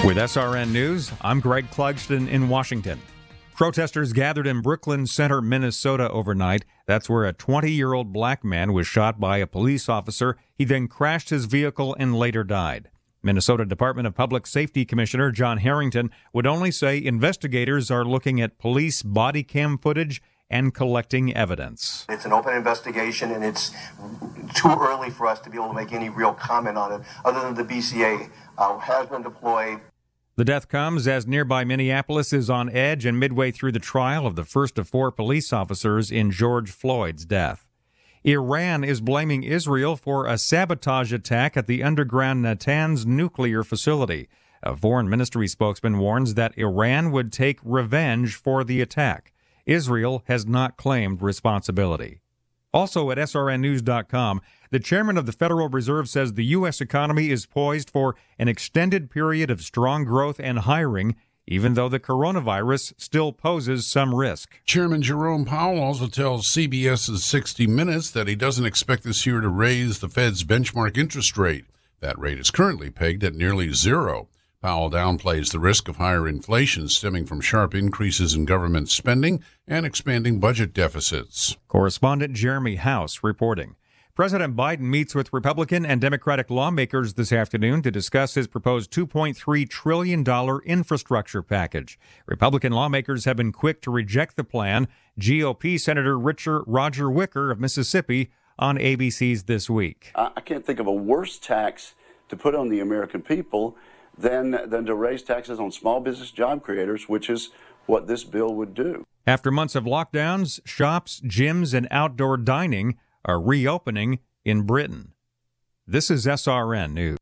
With SRN News, I'm Greg Clugston in Washington. Protesters gathered in Brooklyn Center, Minnesota overnight. That's where a 20-year-old black man was shot by a police officer. He then crashed his vehicle and later died. Minnesota Department of Public Safety Commissioner John Harrington would only say investigators are looking at police body cam footage and collecting evidence. It's an open investigation, and it's too early for us to be able to make any real comment on it, other than the BCA has been deployed. The death comes as nearby Minneapolis is on edge and midway through the trial of the first of 4 police officers in George Floyd's death. Iran is blaming Israel for a sabotage attack at the underground Natanz nuclear facility. A foreign ministry spokesman warns that Iran would take revenge for the attack. Israel has not claimed responsibility. Also at srnnews.com, the chairman of the Federal Reserve says the U.S. economy is poised for an extended period of strong growth and hiring, even though the coronavirus still poses some risk. Chairman Jerome Powell also tells CBS's 60 Minutes that he doesn't expect this year to raise the Fed's benchmark interest rate. That rate is currently pegged at nearly zero. Powell downplays the risk of higher inflation stemming from sharp increases in government spending and expanding budget deficits. Correspondent Jeremy House reporting. President Biden meets with Republican and Democratic lawmakers this afternoon to discuss his proposed $2.3 trillion infrastructure package. Republican lawmakers have been quick to reject the plan. GOP Senator Roger Wicker of Mississippi on ABC's This Week. I can't think of a worse tax to put on the American people than to raise taxes on small business job creators, which is what this bill would do. After months of lockdowns, shops, gyms, and outdoor dining are reopening in Britain. This is SRN News.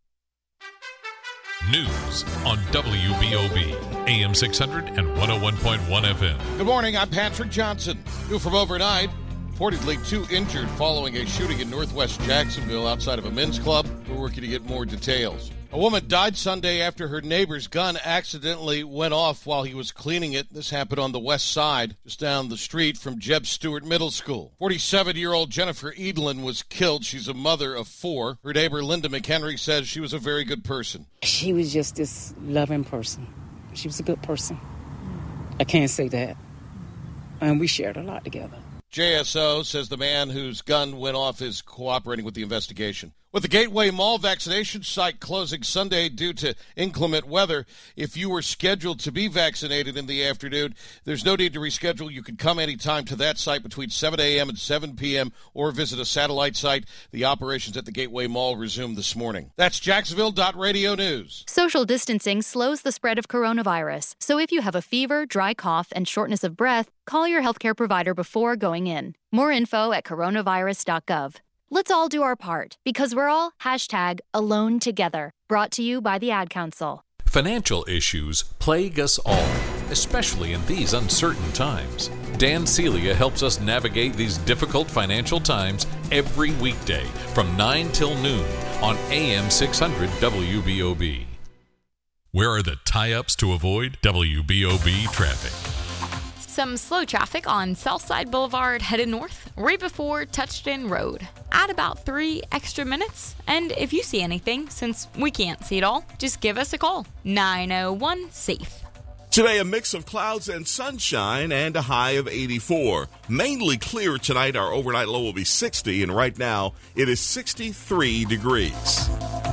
News on WBOB, AM 600 and 101.1 FM. Good morning, I'm Patrick Johnson. New from overnight, reportedly 2 injured following a shooting in northwest Jacksonville outside of a men's club. We're working to get more details. A woman died Sunday after her neighbor's gun accidentally went off while he was cleaning it. This happened on the west side, just down the street from Jeb Stuart Middle School. 47-year-old Jennifer Edlin was killed. She's a mother of 4. Her neighbor, Linda McHenry, says she was a very good person. She was just this loving person. She was a good person. I can't say that. And we shared a lot together. JSO says the man whose gun went off is cooperating with the investigation. With the Gateway Mall vaccination site closing Sunday due to inclement weather, if you were scheduled to be vaccinated in the afternoon, there's no need to reschedule. You can come anytime to that site between 7 a.m. and 7 p.m. or visit a satellite site. The operations at the Gateway Mall resumed this morning. That's Jacksonville.radio news. Social distancing slows the spread of coronavirus. So if you have a fever, dry cough, and shortness of breath, call your healthcare provider before going in. More info at coronavirus.gov. Let's all do our part, because we're all #AloneTogether. Brought to you by the Ad Council. Financial issues plague us all, especially in these uncertain times. Dan Celia helps us navigate these difficult financial times every weekday from 9 till noon on AM 600 WBOB. Where are the tie-ups to avoid WBOB traffic? Some slow traffic on Southside Boulevard headed north, right before Touchdown Road. Add about 3 extra minutes, and if you see anything, since we can't see it all, just give us a call. 901-SAFE. Today, a mix of clouds and sunshine and a high of 84. Mainly clear tonight. Our overnight low will be 60, and right now it is 63 degrees.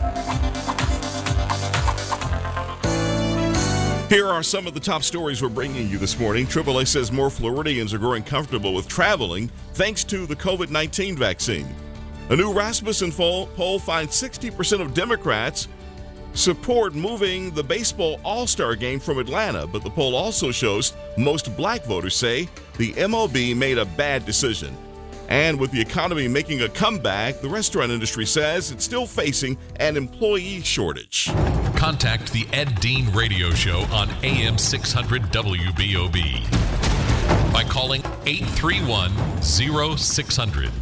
Here are some of the top stories we're bringing you this morning. AAA says more Floridians are growing comfortable with traveling thanks to the COVID-19 vaccine. A new Rasmussen poll finds 60% of Democrats support moving the baseball All-Star game from Atlanta, but the poll also shows most black voters say the MLB made a bad decision. And with the economy making a comeback, the restaurant industry says it's still facing an employee shortage. Contact the Ed Dean Radio Show on AM 600 WBOB by calling 831-0600,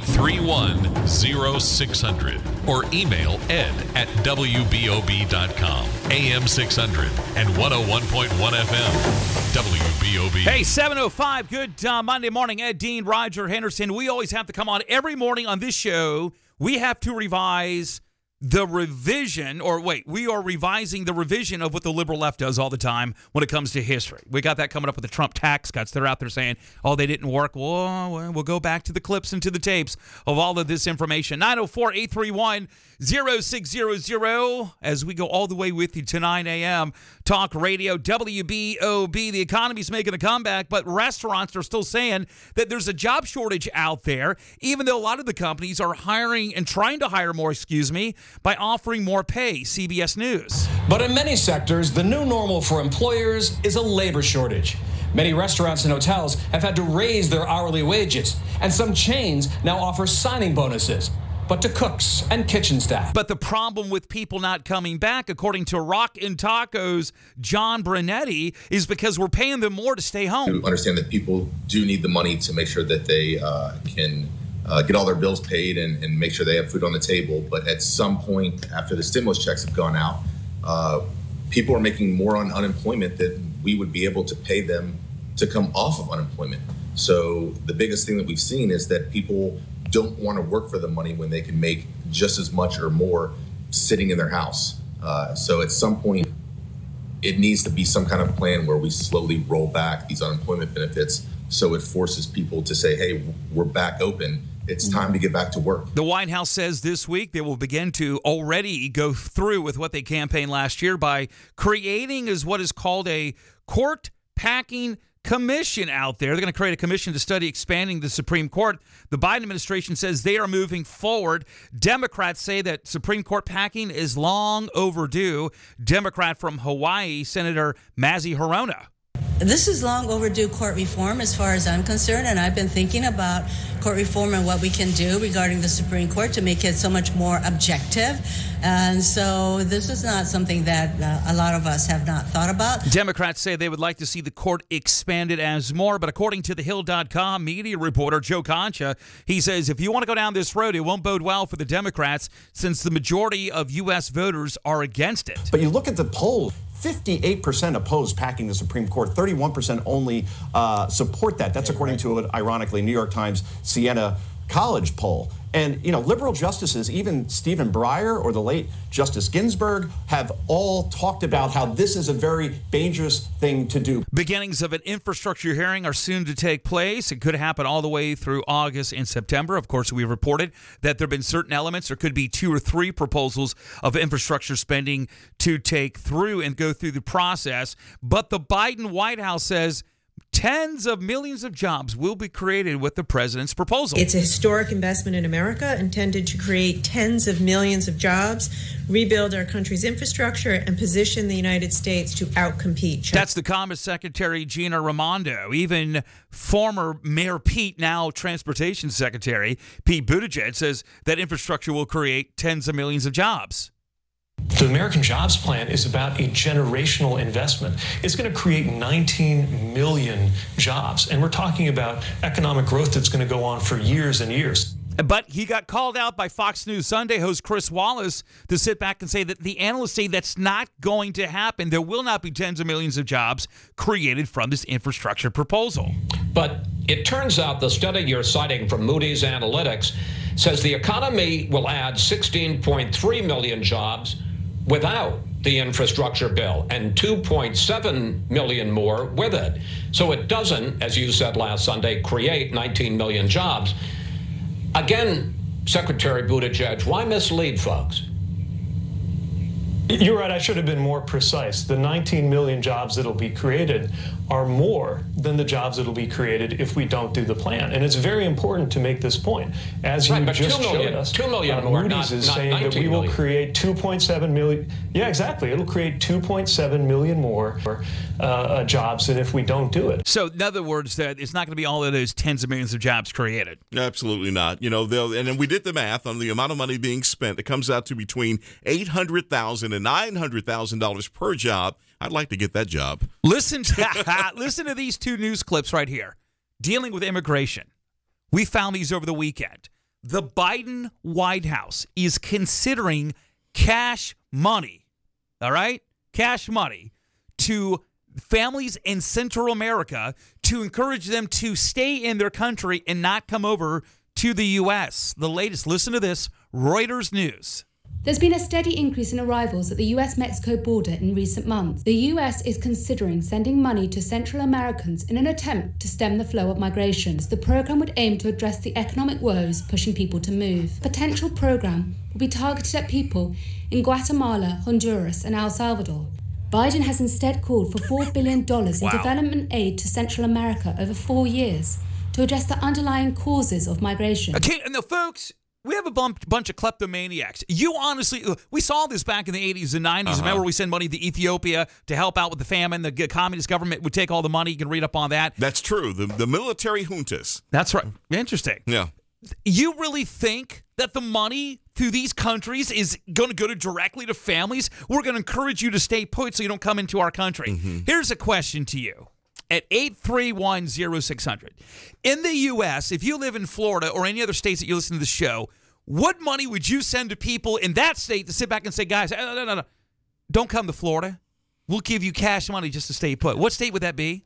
831-0600, or email ed@wbob.com. AM 600 and 101.1 FM, WBOB. Hey, 7:05, good Monday morning. Ed Dean, Roger Henderson. We always have to come on every morning on this show. We have to revise the revision, we are revising the revision of what the liberal left does all the time when it comes to history. We got that coming up with the Trump tax cuts. They're out there saying, oh, they didn't work. Well, we'll go back to the clips and to the tapes of all of this information. 904-831-0600 as we go all the way with you to 9 a.m. Talk Radio, WBOB. The economy's making a comeback, but restaurants are still saying that there's a job shortage out there, even though a lot of the companies are hiring and trying to hire more, by offering more pay. CBS News. But in many sectors, the new normal for employers is a labor shortage. Many restaurants and hotels have had to raise their hourly wages, and some chains now offer signing bonuses, but to cooks and kitchen staff. But the problem with people not coming back, according to Rock and Tacos' John Brunetti, is because we're paying them more to stay home. To understand that people do need the money to make sure that they can get all their bills paid and make sure they have food on the table. But at some point after the stimulus checks have gone out, people are making more on unemployment than we would be able to pay them to come off of unemployment. So the biggest thing that we've seen is that people don't want to work for the money when they can make just as much or more sitting in their house. So at some point, it needs to be some kind of plan where we slowly roll back these unemployment benefits so it forces people to say, hey, we're back open. It's time to get back to work. The White House says this week they will begin to already go through with what they campaigned last year by creating what is called a court packing commission out there. They're going to create a commission to study expanding the Supreme Court. The Biden administration says they are moving forward. Democrats say that Supreme Court packing is long overdue. Democrat from Hawaii, Senator Mazie Hirono. This is long overdue court reform as far as I'm concerned, and I've been thinking about court reform and what we can do regarding the Supreme Court to make it so much more objective. And so this is not something that a lot of us have not thought about. Democrats say they would like to see the court expanded as more, but according to the Hill.com media reporter Joe Concha, he says if you want to go down this road, it won't bode well for the Democrats since the majority of U.S. voters are against it. But you look at the polls. 58% oppose packing the Supreme Court. 31% only support that. That's according to an, ironically, New York Times Siena College poll. And, liberal justices, even Stephen Breyer or the late Justice Ginsburg, have all talked about how this is a very dangerous thing to do. Beginnings of an infrastructure hearing are soon to take place. It could happen all the way through August and September. Of course, we reported that there have been certain elements. There could be 2 or 3 proposals of infrastructure spending to take through and go through the process. But the Biden White House says tens of millions of jobs will be created with the president's proposal. It's a historic investment in America intended to create tens of millions of jobs, rebuild our country's infrastructure, and position the United States to outcompete China. That's the Commerce Secretary Gina Raimondo. Even former Mayor Pete, now Transportation Secretary Pete Buttigieg, says that infrastructure will create tens of millions of jobs. The American Jobs Plan is about a generational investment. It's going to create 19 million jobs. And we're talking about economic growth that's going to go on for years and years. But he got called out by Fox News Sunday host Chris Wallace to sit back and say that the analysts say that's not going to happen. There will not be tens of millions of jobs created from this infrastructure proposal. But it turns out the study you're citing from Moody's Analytics says the economy will add 16.3 million jobs without the infrastructure bill and 2.7 million more with it. So it doesn't, as you said last Sunday, create 19 million jobs. Again, Secretary Buttigieg, why mislead folks? You're right, I should have been more precise. The 19 million jobs that'll be created are more than the jobs that'll be created if we don't do the plan. And it's very important to make this point. As you just showed us, 2 million more, Moody's is not saying that we will create 2.7 million. Yeah, exactly. It'll create 2.7 million more jobs than if we don't do it. So, in other words, that it's not going to be all of those tens of millions of jobs created. Absolutely not. And then we did the math on the amount of money being spent. It comes out to between $800,000 and $900,000 per job. I'd like to get that job. Listen to these 2 news clips right here. Dealing with immigration. We found these over the weekend. The Biden White House is considering cash money, all right? Cash money to families in Central America to encourage them to stay in their country and not come over to the U.S. The latest, listen to this, Reuters News. There's been a steady increase in arrivals at the US-Mexico border in recent months. The US is considering sending money to Central Americans in an attempt to stem the flow of migration. The program would aim to address the economic woes pushing people to move. The potential program will be targeted at people in Guatemala, Honduras, and El Salvador. Biden has instead called for $4 billion in development aid to Central America over 4 years to address the underlying causes of migration. Okay, now, folks, we have a bunch of kleptomaniacs. You honestly, we saw this back in the 80s and 90s. Remember, we send money to Ethiopia to help out with the famine. The communist government would take all the money. You can read up on that. That's true. The military juntas. That's right. Interesting. Yeah. You really think that the money through these countries is going to go directly to families? We're going to encourage you to stay put so you don't come into our country. Here's a question to you. At 831-0600. In the U.S., if you live in Florida or any other states that you listen to the show, what money would you send to people in that state to sit back and say, guys, no, don't come to Florida. We'll give you cash money just to stay put. What state would that be?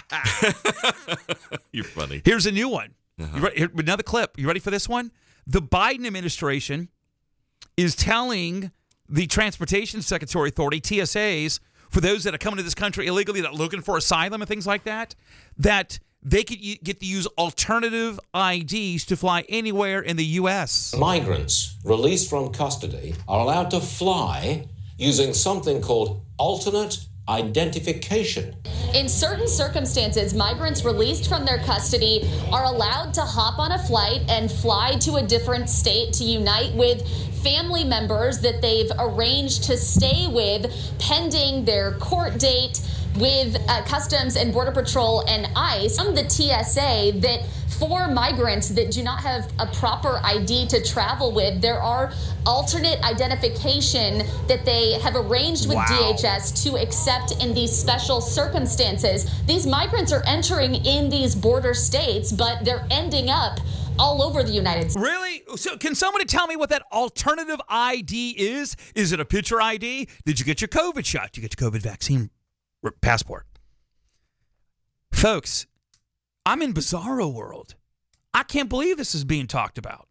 You're funny. Here's a new one. You ready? Here, another clip. You ready for this one? The Biden administration is telling the Transportation Secretary Authority, TSAs, for those that are coming to this country illegally, that are looking for asylum and things like that, that they could get to use alternative IDs to fly anywhere in the U.S. Migrants released from custody are allowed to fly using something called alternate identification. In certain circumstances, migrants released from their custody are allowed to hop on a flight and fly to a different state to unite with family members that they've arranged to stay with pending their court date with Customs and Border Patrol and ICE. From the TSA, that for migrants that do not have a proper ID to travel with, there are alternate identification that they have arranged with DHS to accept in these special circumstances. These migrants are entering in these border states, but they're ending up all over the United States. Really? So can somebody tell me what that alternative ID is? Is it a picture ID? Did you get your COVID shot? Did you get your COVID vaccine passport? Folks, I'm in bizarro world. I can't believe this is being talked about.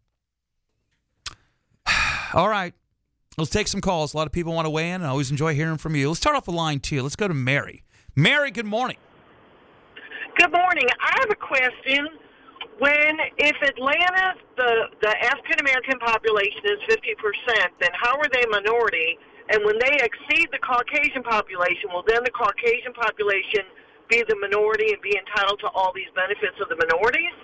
All right. Let's take some calls. A lot of people want to weigh in. I always enjoy hearing from you. Let's start off with line 2. Let's go to Mary. Mary, good morning. Good morning. I have a question. If Atlanta, the African-American population is 50%, then how are they minority? And when they exceed the Caucasian population, will then the Caucasian population be the minority and be entitled to all these benefits of the minorities?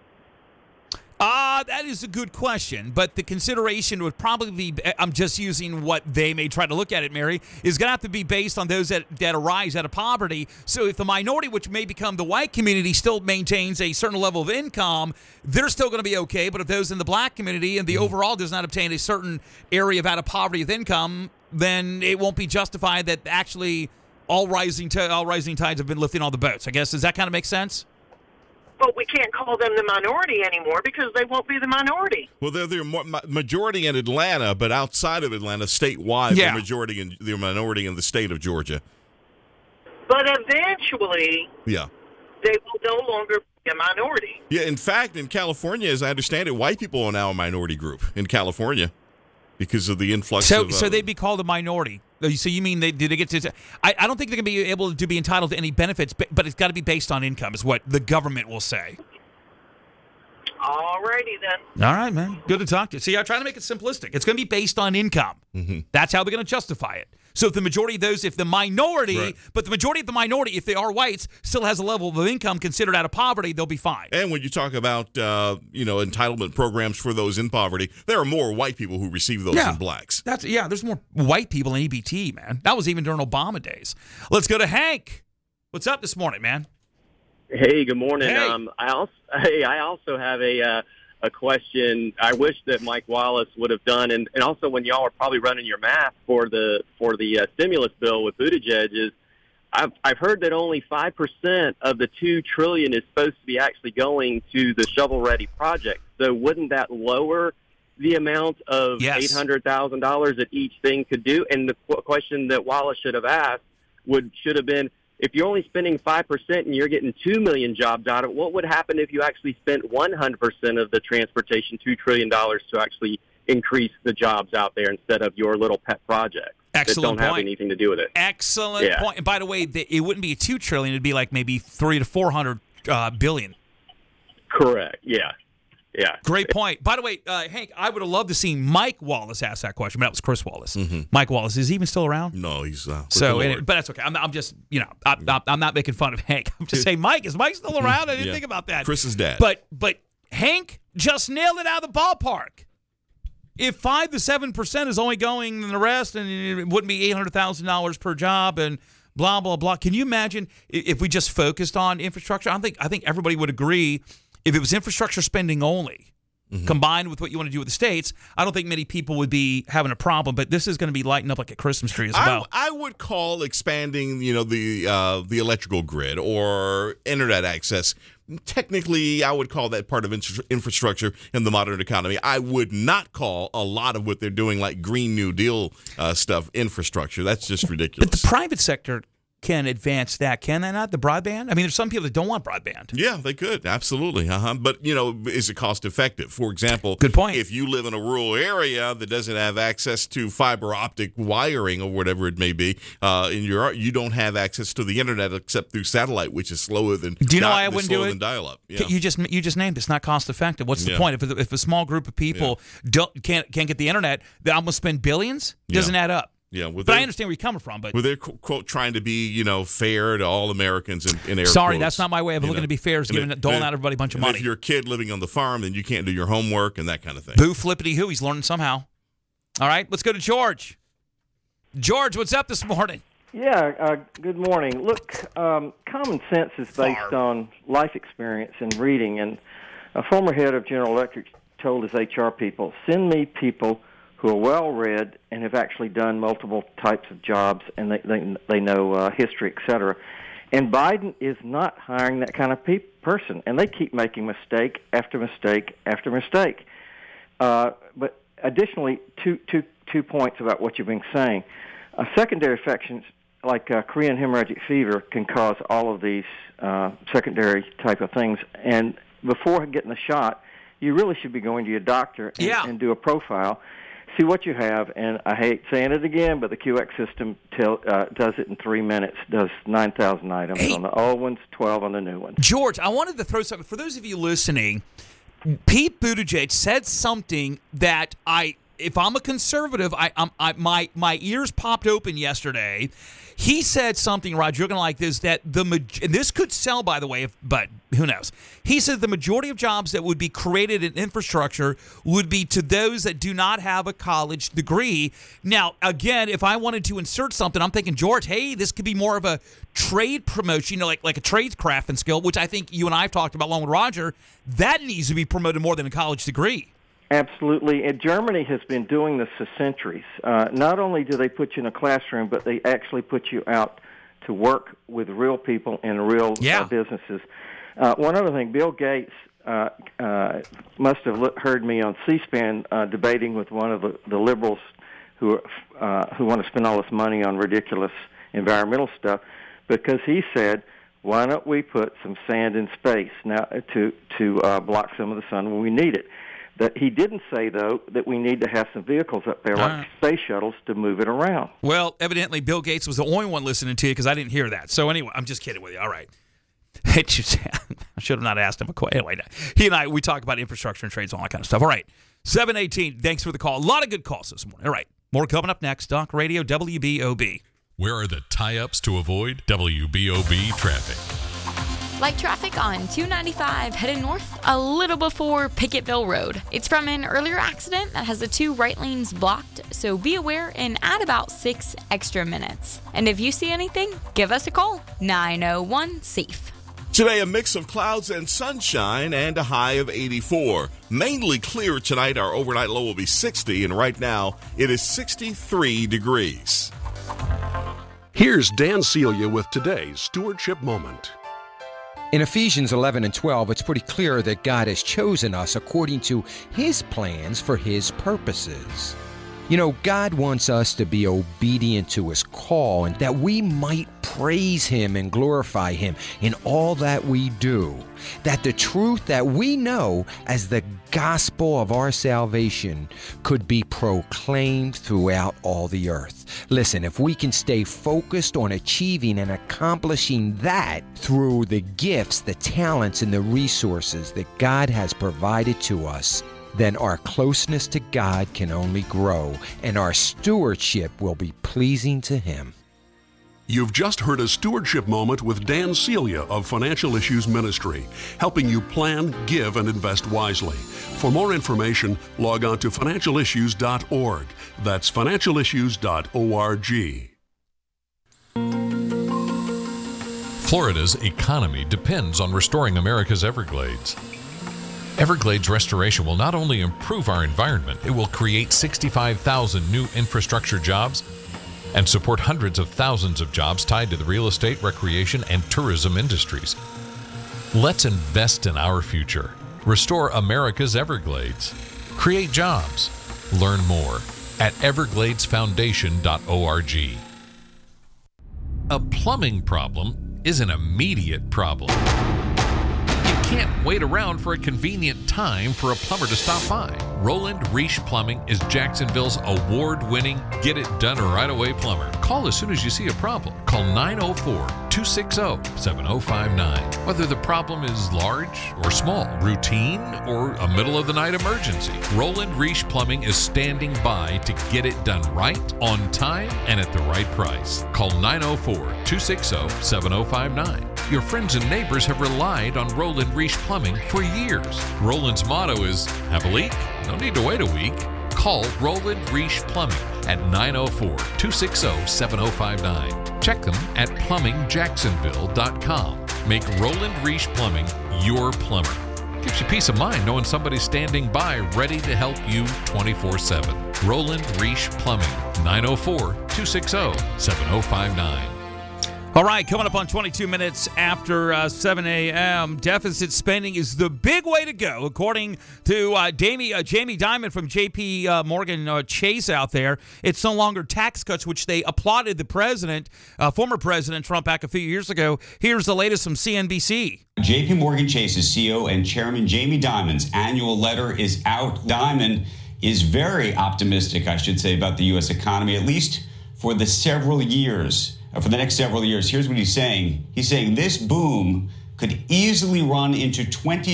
That is a good question, but the consideration would probably be, I'm just using what they may try to look at it, Mary, is going to have to be based on those that arise out of poverty. So if the minority, which may become the white community, still maintains a certain level of income, they're still going to be okay. But if those in the black community and the overall does not obtain a certain area of out of poverty with income, then it won't be justified that actually all rising tides have been lifting all the boats. I guess, does that kind of make sense? But we can't call them the minority anymore because they won't be the minority. Well, they're the majority in Atlanta, but outside of Atlanta, statewide, they're minority in the state of Georgia. But eventually, they will no longer be a minority. Yeah, in fact, in California, as I understand it, white people are now a minority group in California because of the influx of... So they'd be called a minority. So you mean did they get to? I don't think they're going to be able to be entitled to any benefits, but it's got to be based on income, is what the government will say. All righty then. All right, man. Good to talk to you. See, I try to make it simplistic. It's going to be based on income. That's how they're going to justify it. So if the majority of those, if the minority, but the majority of the minority, if they are whites, still has a level of income considered out of poverty, they'll be fine. And when you talk about, entitlement programs for those in poverty, there are more white people who receive those than blacks. There's more white people in EBT, man. That was even during Obama days. Let's go to Hank. What's up this morning, man? Hey, good morning. Hey. I also have a question. I wish that Mike Wallace would have done, and also when y'all are probably running your math for the stimulus bill with Buttigieg, is I've heard that only 5% of the $2 trillion is supposed to be actually going to the shovel-ready project. So wouldn't that lower the amount of $800,000 that each thing could do? And the question that Wallace should have asked should have been, if you're only spending 5% and you're getting 2 million jobs out of it, what would happen if you actually spent 100% of the transportation, $2 trillion, to actually increase the jobs out there instead of your little pet projects that don't have anything to do with it. Excellent point. And by the way, it wouldn't be $2 trillion; it'd be like maybe 300 to 400 billion. Correct. Yeah. Yeah. Great point. By the way, Hank, I would have loved to see Mike Wallace ask that question, but that was Chris Wallace. Mike Wallace, is he even still around? No, he's but that's okay. I'm just, I'm not making fun of Hank. I'm just saying, Mike, is Mike still around? I didn't think about that. Chris's dad. But Hank just nailed it out of the ballpark. If 5 to 7% is only going in the rest, and it wouldn't be $800,000 per job, and blah blah blah. Can you imagine if we just focused on infrastructure? I think everybody would agree. If it was infrastructure spending only, combined with what you want to do with the states, I don't think many people would be having a problem. But this is going to be lighting up like a Christmas tree as well. I would call expanding, the electrical grid or internet access. Technically, I would call that part of infrastructure in the modern economy. I would not call a lot of what they're doing, like Green New Deal stuff, infrastructure. That's just ridiculous. But the private sector can advance that, can they not? The broadband? I mean, there's some people that don't want broadband. Yeah, they could. Absolutely. But, is it cost effective? For example, good point. If you live in a rural area that doesn't have access to fiber optic wiring or whatever it may be, you don't have access to the internet except through satellite, which is slower than do you know why I wouldn't do it? Than dial-up. Yeah. You just named it's not cost effective. What's the point? If a small group of people can't get the internet, then I'm going to spend billions? It doesn't add up. Yeah, but I understand where you're coming from. But they're quote trying to be fair to all Americans in air Sorry, quotes. That's not my way of looking to be fair. Is doling out everybody a bunch of money. If you're a kid living on the farm, then you can't do your homework and that kind of thing. Boo flippity hoo, he's learning somehow. All right, let's go to George. George, what's up this morning? Yeah, good morning. Look, common sense is based on life experience and reading. And a former head of General Electric told his HR people, send me people who are well-read and have actually done multiple types of jobs, and they know history, et cetera. And Biden is not hiring that kind of person, and they keep making mistake after mistake after mistake. But additionally, two points about what you've been saying. Secondary infections like Korean hemorrhagic fever can cause all of these secondary type of things. And before getting the shot, you really should be going to your doctor and do a profile. See what you have, and I hate saying it again, but the QX system does it in 3 minutes, does 9,000 items on the old ones, 12 on the new ones. George, I wanted to throw something. For those of you listening, Pete Buttigieg said something that if I'm a conservative, my ears popped open yesterday. He said something, Roger, you're going to like this, that and this could sell, by the way, but who knows. He said the majority of jobs that would be created in infrastructure would be to those that do not have a college degree. Now, again, if I wanted to insert something, I'm thinking, George, hey, this could be more of a trade promotion, like a tradecraft and skill, which I think you and I have talked about along with Roger. That needs to be promoted more than a college degree. Absolutely. And Germany has been doing this for centuries. Not only do they put you in a classroom, but they actually put you out to work with real people in real businesses. One other thing, Bill Gates must have heard me on C-SPAN debating with one of the liberals who want to spend all this money on ridiculous environmental stuff, because he said, why don't we put some sand in space now to block some of the sun when we need it? That he didn't say, though, that we need to have some vehicles up there like space shuttles to move it around. Well, evidently Bill Gates was the only one listening to you because I didn't hear that. So anyway, I'm just kidding with you. All right. I should have not asked him a question. Anyway, he and we talk about infrastructure and trades and all that kind of stuff. All right. 718, thanks for the call. A lot of good calls this morning. All right. More coming up next. Talk Radio WBOB. Where are the tie-ups to avoid WBOB traffic? Light traffic on 295 headed north a little before Pickettville Road. It's from an earlier accident that has the 2 right lanes blocked, so be aware and add about 6 extra minutes. And if you see anything, give us a call. 901-SAFE. Today, a mix of clouds and sunshine and a high of 84. Mainly clear tonight. Our overnight low will be 60, and right now it is 63 degrees. Here's Dan Celia with today's Stewardship Moment. In Ephesians 11 and 12, it's pretty clear that God has chosen us according to His plans for His purposes. You know, God wants us to be obedient to His call and that we might praise Him and glorify Him in all that we do. That the truth that we know as the gospel of our salvation could be proclaimed throughout all the earth. Listen, if we can stay focused on achieving and accomplishing that through the gifts, the talents, and the resources that God has provided to us, then our closeness to God can only grow, and our stewardship will be pleasing to Him. You've just heard a stewardship moment with Dan Celia of Financial Issues Ministry, helping you plan, give, and invest wisely. For more information, log on to financialissues.org. That's financialissues.org. Florida's economy depends on restoring America's Everglades. Everglades restoration will not only improve our environment, it will create 65,000 new infrastructure jobs and support hundreds of thousands of jobs tied to the real estate, recreation, and tourism industries. Let's invest in our future. Restore America's Everglades. Create jobs. Learn more at evergladesfoundation.org. A plumbing problem is an immediate problem. You can't wait around for a convenient time for a plumber to stop by. Roland Reisch Plumbing is Jacksonville's award-winning, get-it-done-right-away plumber. Call as soon as you see a problem. Call 904-260-7059. Whether the problem is large or small, routine or a middle-of-the-night emergency, Roland Reisch Plumbing is standing by to get it done right, on time, and at the right price. Call 904-260-7059. Your friends and neighbors have relied on Roland Reisch Plumbing for years. Roland's motto is, have a leak? No need to wait a week. Call Roland Reisch Plumbing at 904-260-7059. Check them at plumbingjacksonville.com. Make Roland Reisch Plumbing your plumber. Gives you peace of mind knowing somebody's standing by ready to help you 24/7. Roland Reisch Plumbing, 904-260-7059. All right, coming up on 22 minutes after 7 a.m., deficit spending is the big way to go, according to Jamie Dimon from J.P. Morgan Chase out there. It's no longer tax cuts, which they applauded the president, former President Trump, back a few years ago. Here's the latest from CNBC. J.P. Morgan Chase's CEO and Chairman Jamie Dimon's annual letter is out. Dimon is very optimistic, I should say, about the U.S. economy, at least for the next several years. Here's what he's saying. He's saying this boom could easily run into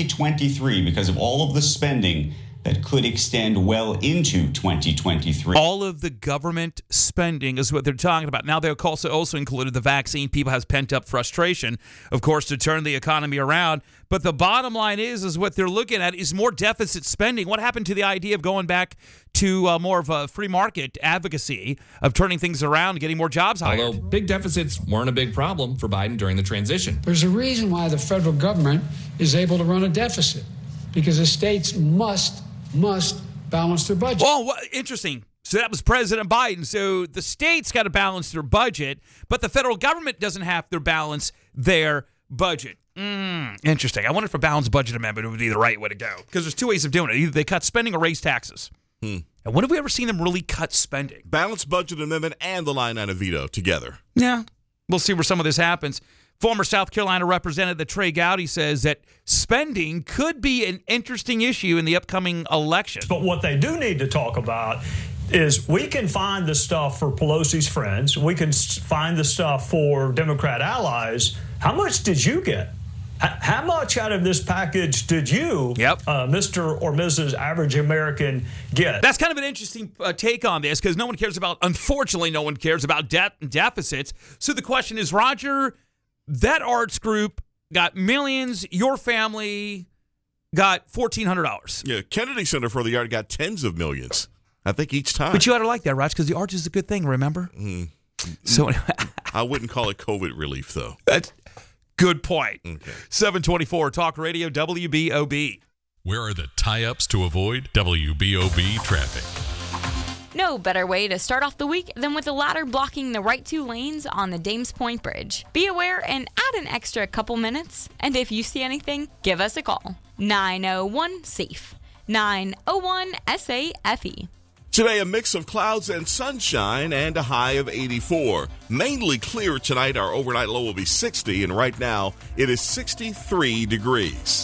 2023 because of all of the spending that could extend well into 2023. All of the government spending is what they're talking about. Now, they've also included the vaccine. People have pent-up frustration, of course, to turn the economy around. But the bottom line is what they're looking at is more deficit spending. What happened to the idea of going back to more of a free market advocacy of turning things around and getting more jobs hired? Although big deficits weren't a big problem for Biden during the transition. There's a reason why the federal government is able to run a deficit, because the states must balance their budget. Oh, interesting. So that was President Biden. So the states got to balance their budget, but the federal government doesn't have to balance their budget. Interesting. I wonder if a balanced budget amendment would be the right way to go, because there's two ways of doing it. Either they cut spending or raise taxes. And when have we ever seen them really cut spending? Balanced budget amendment and the line item veto together. Yeah. We'll see where some of this happens. Former South Carolina Representative Trey Gowdy says that spending could be an interesting issue in the upcoming election. But what they do need to talk about is we can find the stuff for Pelosi's friends. We can find the stuff for Democrat allies. How much did you get? How much out of this package did you, Mr. or Mrs. Average American, get? That's kind of an interesting take on this, because unfortunately, no one cares about debt and deficits. So the question is, Roger, that arts group got millions. Your family got $1,400. Yeah, Kennedy Center for the Art got tens of millions, I think, each time. But you ought to like that, Roger, because the arts is a good thing, remember? So I wouldn't call it COVID relief, though. That's good point. Okay. 724 Talk Radio WBOB. Where are the tie-ups to avoid WBOB traffic? No better way to start off the week than with a ladder blocking the right two lanes on the Dames Point Bridge. Be aware and add an extra couple minutes. And if you see anything, give us a call. 901-SAFE. 901-SAFE. Today, a mix of clouds and sunshine and a high of 84. Mainly clear tonight. Our overnight low will be 60, and right now it is 63 degrees.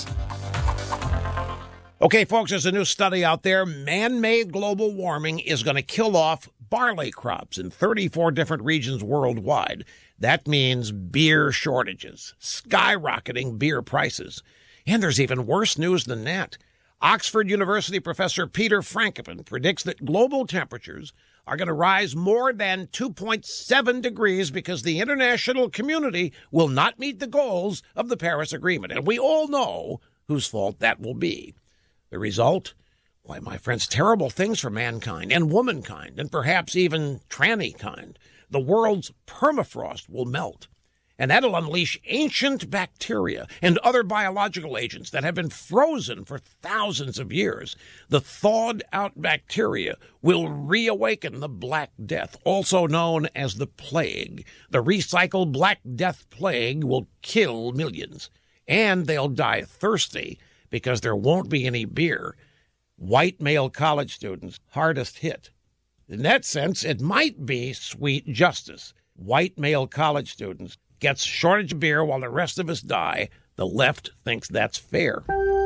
Okay, folks, there's a new study out there. Man-made global warming is going to kill off barley crops in 34 different regions worldwide. That means beer shortages, skyrocketing beer prices. And there's even worse news than that. Oxford University professor Peter Frankopan predicts that global temperatures are going to rise more than 2.7 degrees because the international community will not meet the goals of the Paris Agreement. And we all know whose fault that will be. The result? Why, my friends, terrible things for mankind and womankind and perhaps even tranny-kind. The world's permafrost will melt. And that'll unleash ancient bacteria and other biological agents that have been frozen for thousands of years. The thawed-out bacteria will reawaken the Black Death, also known as the plague. The recycled Black Death plague will kill millions. And they'll die thirsty because there won't be any beer. White male college students, hardest hit. In that sense, it might be sweet justice. White male college students gets shortage of beer while the rest of us die. The left thinks that's fair.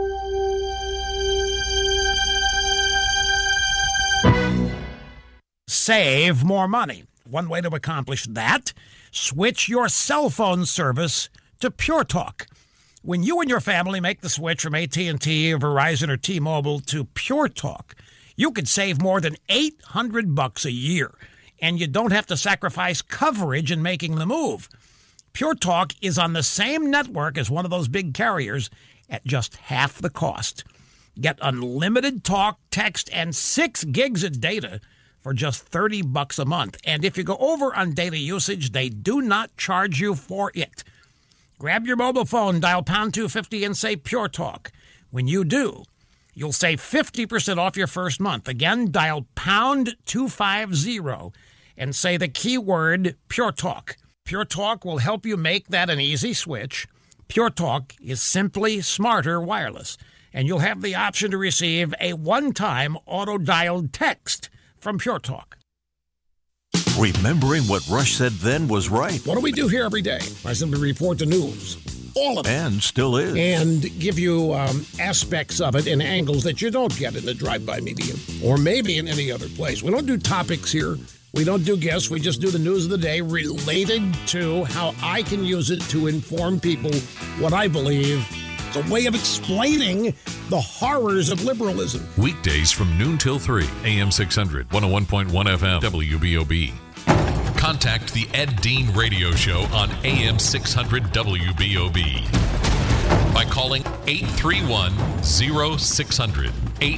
Save more money. One way to accomplish that, switch your cell phone service to Pure Talk. When you and your family make the switch from AT&T or Verizon or T-Mobile to Pure Talk, you could save more than $800 a year, and you don't have to sacrifice coverage in making the move. Pure Talk is on the same network as one of those big carriers at just half the cost. Get unlimited talk, text, and 6 gigs of data for just $30 a month. And if you go over on data usage, they do not charge you for it. Grab your mobile phone, dial pound 250 and say Pure Talk. When you do, you'll save 50% off your first month. Again, dial pound 250 and say the keyword Pure Talk. Pure Talk will help you make that an easy switch. Pure Talk is simply smarter wireless, and you'll have the option to receive a one-time auto-dialed text from Pure Talk. Remembering what Rush said then was right. What do we do here every day? I simply report the news. All of it. And still is. And give you aspects of it in angles that you don't get in the drive-by media, or maybe in any other place. We don't do topics here. We don't do guests. We just do the news of the day related to how I can use it to inform people what I believe. It's a way of explaining the horrors of liberalism. Weekdays from noon till 3, AM 600, 101.1 FM, WBOB. Contact the Ed Dean Radio Show on AM 600 WBOB by calling 831-0600,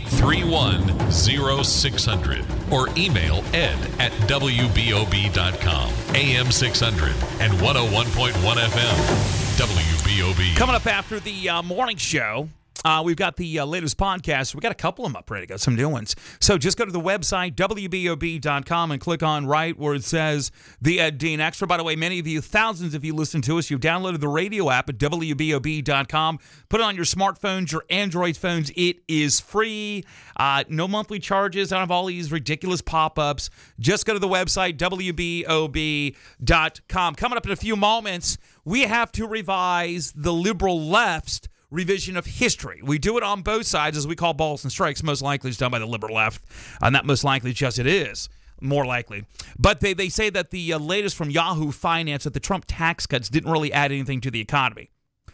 831-0600, or email ed@wbob.com. AM 600 and 101.1 FM, WBOB. Coming up after the morning show, we've got the latest podcast. We've got a couple of them up ready to go, some new ones. So just go to the website, WBOB.com, and click on right where it says The Ed Dean Extra. By the way, many of you, thousands of you listen to us. You've downloaded the radio app at WBOB.com. Put it on your smartphones, your Android phones. It is free. No monthly charges. I don't have all these ridiculous pop-ups. Just go to the website, WBOB.com. Coming up in a few moments, we have to revise the liberal left's revision of history. We do it on both sides, as we call balls and strikes. Most likely it's done by the liberal left. Not most likely, just it is. More likely. But they say that the latest from Yahoo Finance that the Trump tax cuts didn't really add anything to the economy.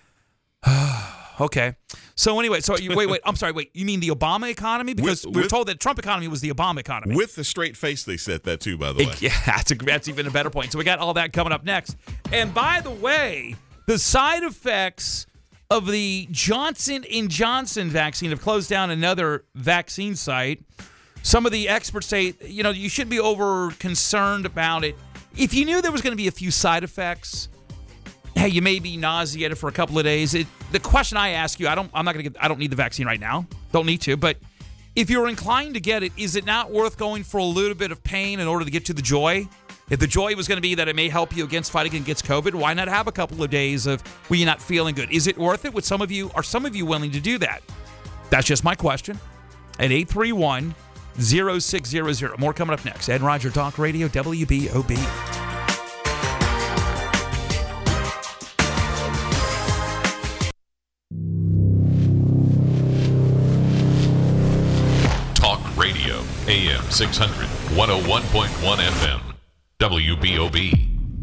Okay. So anyway, wait. I'm sorry. Wait, you mean the Obama economy? Because we were told that Trump economy was the Obama economy. With the straight face, they said that too, by the way. Yeah, that's even a better point. So we got all that coming up next. And by the way, the side effects of the Johnson & Johnson vaccine have closed down another vaccine site. Some of the experts say, you shouldn't be over concerned about it. If you knew there was going to be a few side effects, hey, you may be nauseated for a couple of days. The question I ask you, I don't need the vaccine right now. Don't need to. But if you're inclined to get it, is it not worth going for a little bit of pain in order to get to the joy? If the joy was going to be that it may help you fighting against COVID, why not have a couple of days of where you're not feeling good? Is it worth it? Are some of you willing to do that? That's just my question. At 831-0600, 0600. More coming up next. Ed and Roger Talk Radio, WBOB. Talk Radio, AM 600, 101.1 FM, WBOB.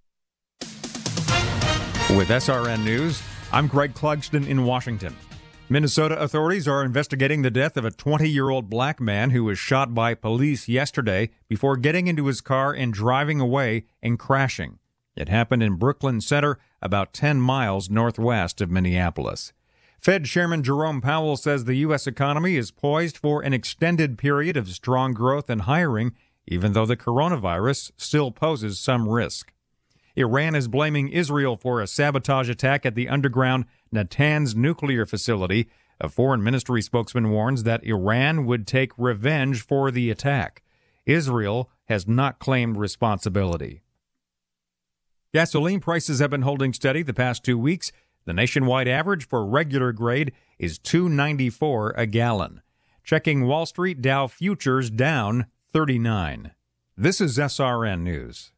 With SRN News, I'm Greg Clugston in Washington. Minnesota authorities are investigating the death of a 20-year-old black man who was shot by police yesterday before getting into his car and driving away and crashing. It happened in Brooklyn Center, about 10 miles northwest of Minneapolis. Fed Chairman Jerome Powell says the U.S. economy is poised for an extended period of strong growth and hiring, even though the coronavirus still poses some risk. Iran is blaming Israel for a sabotage attack at the underground Natanz nuclear facility. A foreign ministry spokesman warns that Iran would take revenge for the attack. Israel has not claimed responsibility. Gasoline prices have been holding steady the past 2 weeks. The nationwide average for regular grade is $2.94 a gallon. Checking Wall Street, Dow futures down 39. This is SRN News.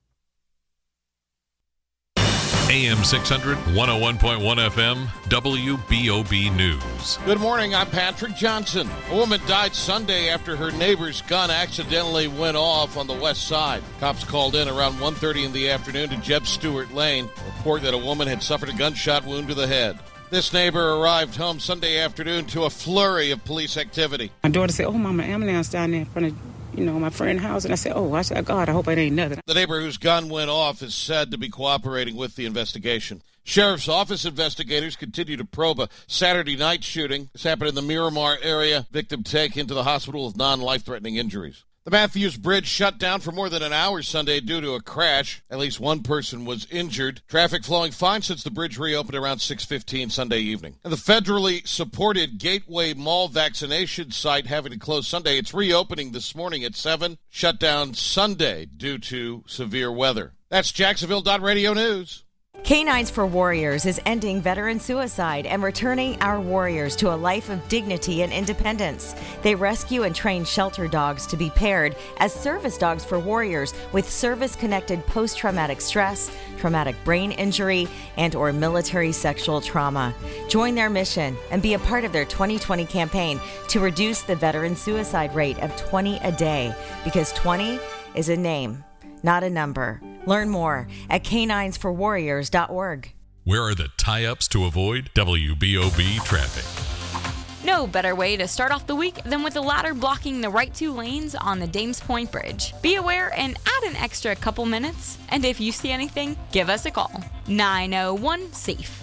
AM 600, 101.1 FM, WBOB News. Good morning, I'm Patrick Johnson. A woman died Sunday after her neighbor's gun accidentally went off on the west side. Cops called in around 1:30 in the afternoon to Jeb Stewart Lane, report that a woman had suffered a gunshot wound to the head. This neighbor arrived home Sunday afternoon to a flurry of police activity. My daughter said, Mama, ambulance down there in front of my friend's house. And I said, God, I hope it ain't nothing. The neighbor whose gun went off is said to be cooperating with the investigation. Sheriff's Office investigators continue to probe a Saturday night shooting. This happened in the Miramar area. Victim taken to the hospital with non-life-threatening injuries. The Matthews Bridge shut down for more than an hour Sunday due to a crash. At least one person was injured. Traffic flowing fine since the bridge reopened around 6:15 Sunday evening. And the federally supported Gateway Mall vaccination site having to close Sunday. It's reopening this morning at 7. Shut down Sunday due to severe weather. That's Jacksonville.Radio News. Canines for Warriors is ending veteran suicide and returning our warriors to a life of dignity and independence. They rescue and train shelter dogs to be paired as service dogs for warriors with service-connected post-traumatic stress, traumatic brain injury, and or military sexual trauma. Join their mission and be a part of their 2020 campaign to reduce the veteran suicide rate of 20 a day, because 20 is a name, not a number. Learn more at caninesforwarriors.org. Where are the tie-ups to avoid WBOB traffic? No better way to start off the week than with a ladder blocking the right two lanes on the Dames Point Bridge. Be aware and add an extra couple minutes. And if you see anything, give us a call. 901-SAFE.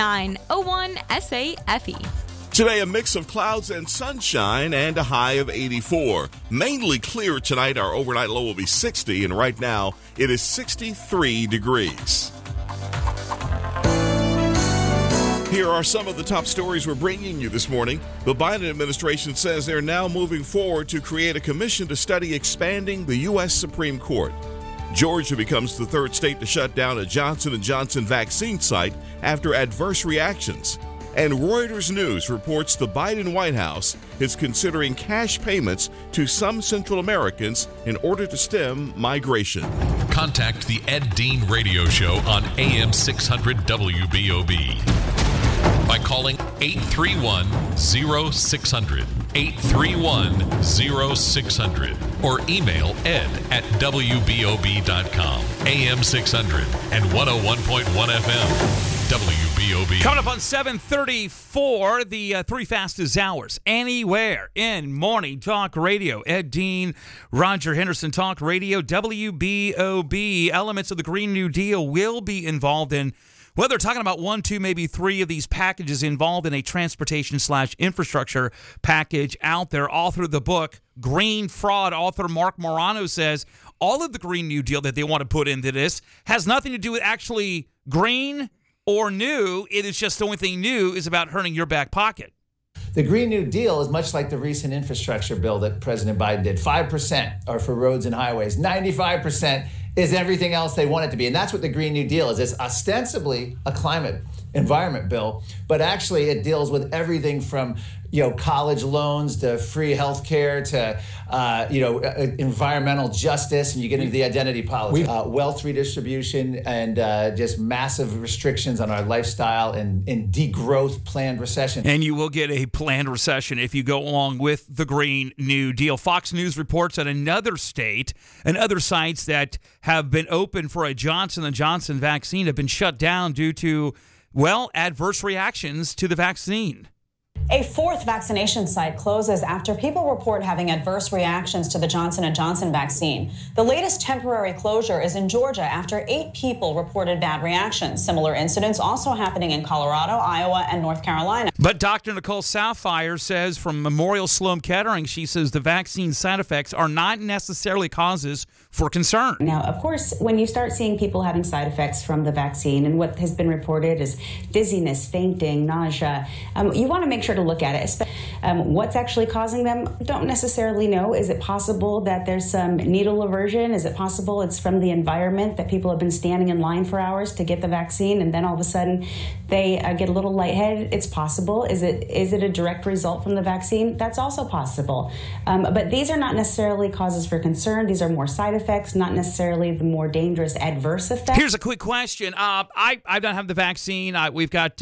901-SAFE. Today, a mix of clouds and sunshine and a high of 84. Mainly clear tonight. Our overnight low will be 60, and right now it is 63 degrees. Here are some of the top stories we're bringing you this morning. The Biden administration says they're now moving forward to create a commission to study expanding the U.S. Supreme Court. Georgia becomes the third state to shut down a Johnson & Johnson vaccine site after adverse reactions. And Reuters News reports the Biden White House is considering cash payments to some Central Americans in order to stem migration. Contact the Ed Dean Radio Show on AM 600 WBOB by calling 831-0600, 831-0600, or email ed@wbob.com. AM 600 and 101.1 FM. WBOB. Coming up on 7:34, the three fastest hours anywhere in Morning Talk Radio. Ed Dean, Roger Henderson Talk Radio, WBOB. Elements of the Green New Deal will be involved in, well, they're talking about 1, 2, maybe 3 of these packages involved in a transportation/infrastructure package out there. Author of the book, Green Fraud, author Mark Morano says all of the Green New Deal that they want to put into this has nothing to do with actually green or new. It is just the only thing new is about hurting your back pocket. The Green New Deal is much like the recent infrastructure bill that President Biden did. 5% are for roads and highways. 95% is everything else they want it to be. And that's what the Green New Deal is. It's ostensibly a climate environment bill, but actually it deals with everything from college loans to free health care to environmental justice, and you get into the identity politics, wealth redistribution, and just massive restrictions on our lifestyle and degrowth, planned recession. And you will get a planned recession if you go along with the Green New Deal. Fox News reports that another state and other sites that have been open for a Johnson & Johnson vaccine have been shut down due to, adverse reactions to the vaccine. A fourth vaccination site closes after people report having adverse reactions to the Johnson & Johnson vaccine. The latest temporary closure is in Georgia after 8 people reported bad reactions. Similar incidents also happening in Colorado, Iowa, and North Carolina. But Dr. Nicole Sapphire says from Memorial Sloan Kettering, she says the vaccine side effects are not necessarily causes for concern. Now, of course, when you start seeing people having side effects from the vaccine, and what has been reported is dizziness, fainting, nausea, you want to make sure to look at it. What's actually causing them? Don't necessarily know. Is it possible that there's some needle aversion? Is it possible it's from the environment, that people have been standing in line for hours to get the vaccine and then all of a sudden they get a little lightheaded? It's possible. Is it a direct result from the vaccine? That's also possible. But these are not necessarily causes for concern. These are more side effects, not necessarily the more dangerous adverse effects. Here's a quick question. I don't have the vaccine. We've got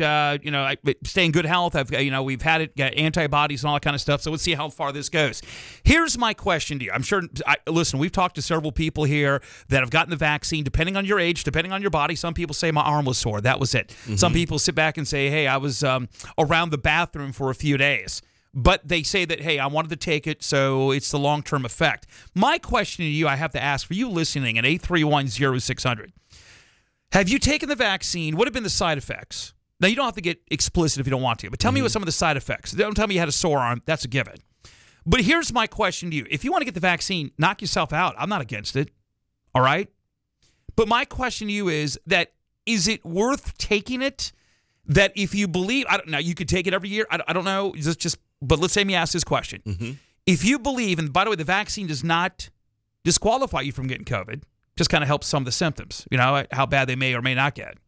stay in good health. We've had it, got antibodies and all that kind of stuff. So let's see how far this goes. Here's my question to you. I'm sure. Listen, we've talked to several people here that have gotten the vaccine. Depending on your age, depending on your body, some people say my arm was sore. That was it. Mm-hmm. Some people sit back and say, hey, I was around the bathroom for a few days. But they say that, hey, I wanted to take it, so it's the long-term effect. My question to you, I have to ask, for you listening at 831-0600, have you taken the vaccine? What have been the side effects? Now, you don't have to get explicit if you don't want to, but tell me what some of the side effects. Don't tell me you had a sore arm. That's a given. But here's my question to you. If you want to get the vaccine, knock yourself out. I'm not against it, all right? But my question to you is it worth taking it? That if you believe, now you could take it every year. I don't know. But let's say me ask this question. Mm-hmm. If you believe, and by the way, the vaccine does not disqualify you from getting COVID, just kind of helps some of the symptoms, how bad they may or may not get.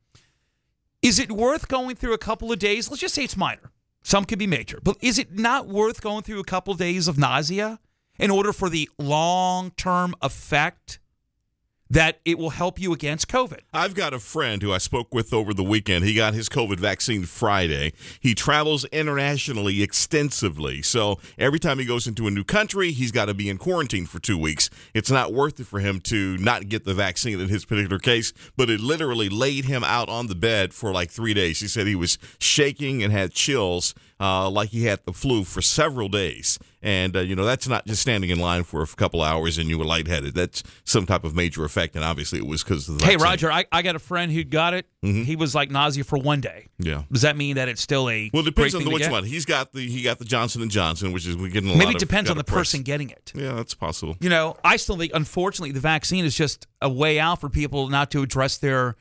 Is it worth going through a couple of days? Let's just say it's minor. Some could be major. But is it not worth going through a couple of days of nausea in order for the long-term effect that it will help you against COVID? I've got a friend who I spoke with over the weekend. He got his COVID vaccine Friday. He travels internationally extensively. So every time he goes into a new country, he's got to be in quarantine for 2 weeks. It's not worth it for him to not get the vaccine in his particular case, but it literally laid him out on the bed for like 3 days. He said he was shaking and had chills like he had the flu for several days. And, that's not just standing in line for a couple hours and you were lightheaded. That's some type of major effect, and obviously it was because of the vaccine. Hey, Roger, I got a friend who got it. Mm-hmm. He was like nausea for 1 day. Yeah. Does that mean that it's still a Well, it depends on which get? One. He got the Johnson & Johnson, which is we're getting a Maybe lot it depends on the press. person getting it. Yeah, that's possible. I still think, unfortunately, the vaccine is just a way out for people not to address their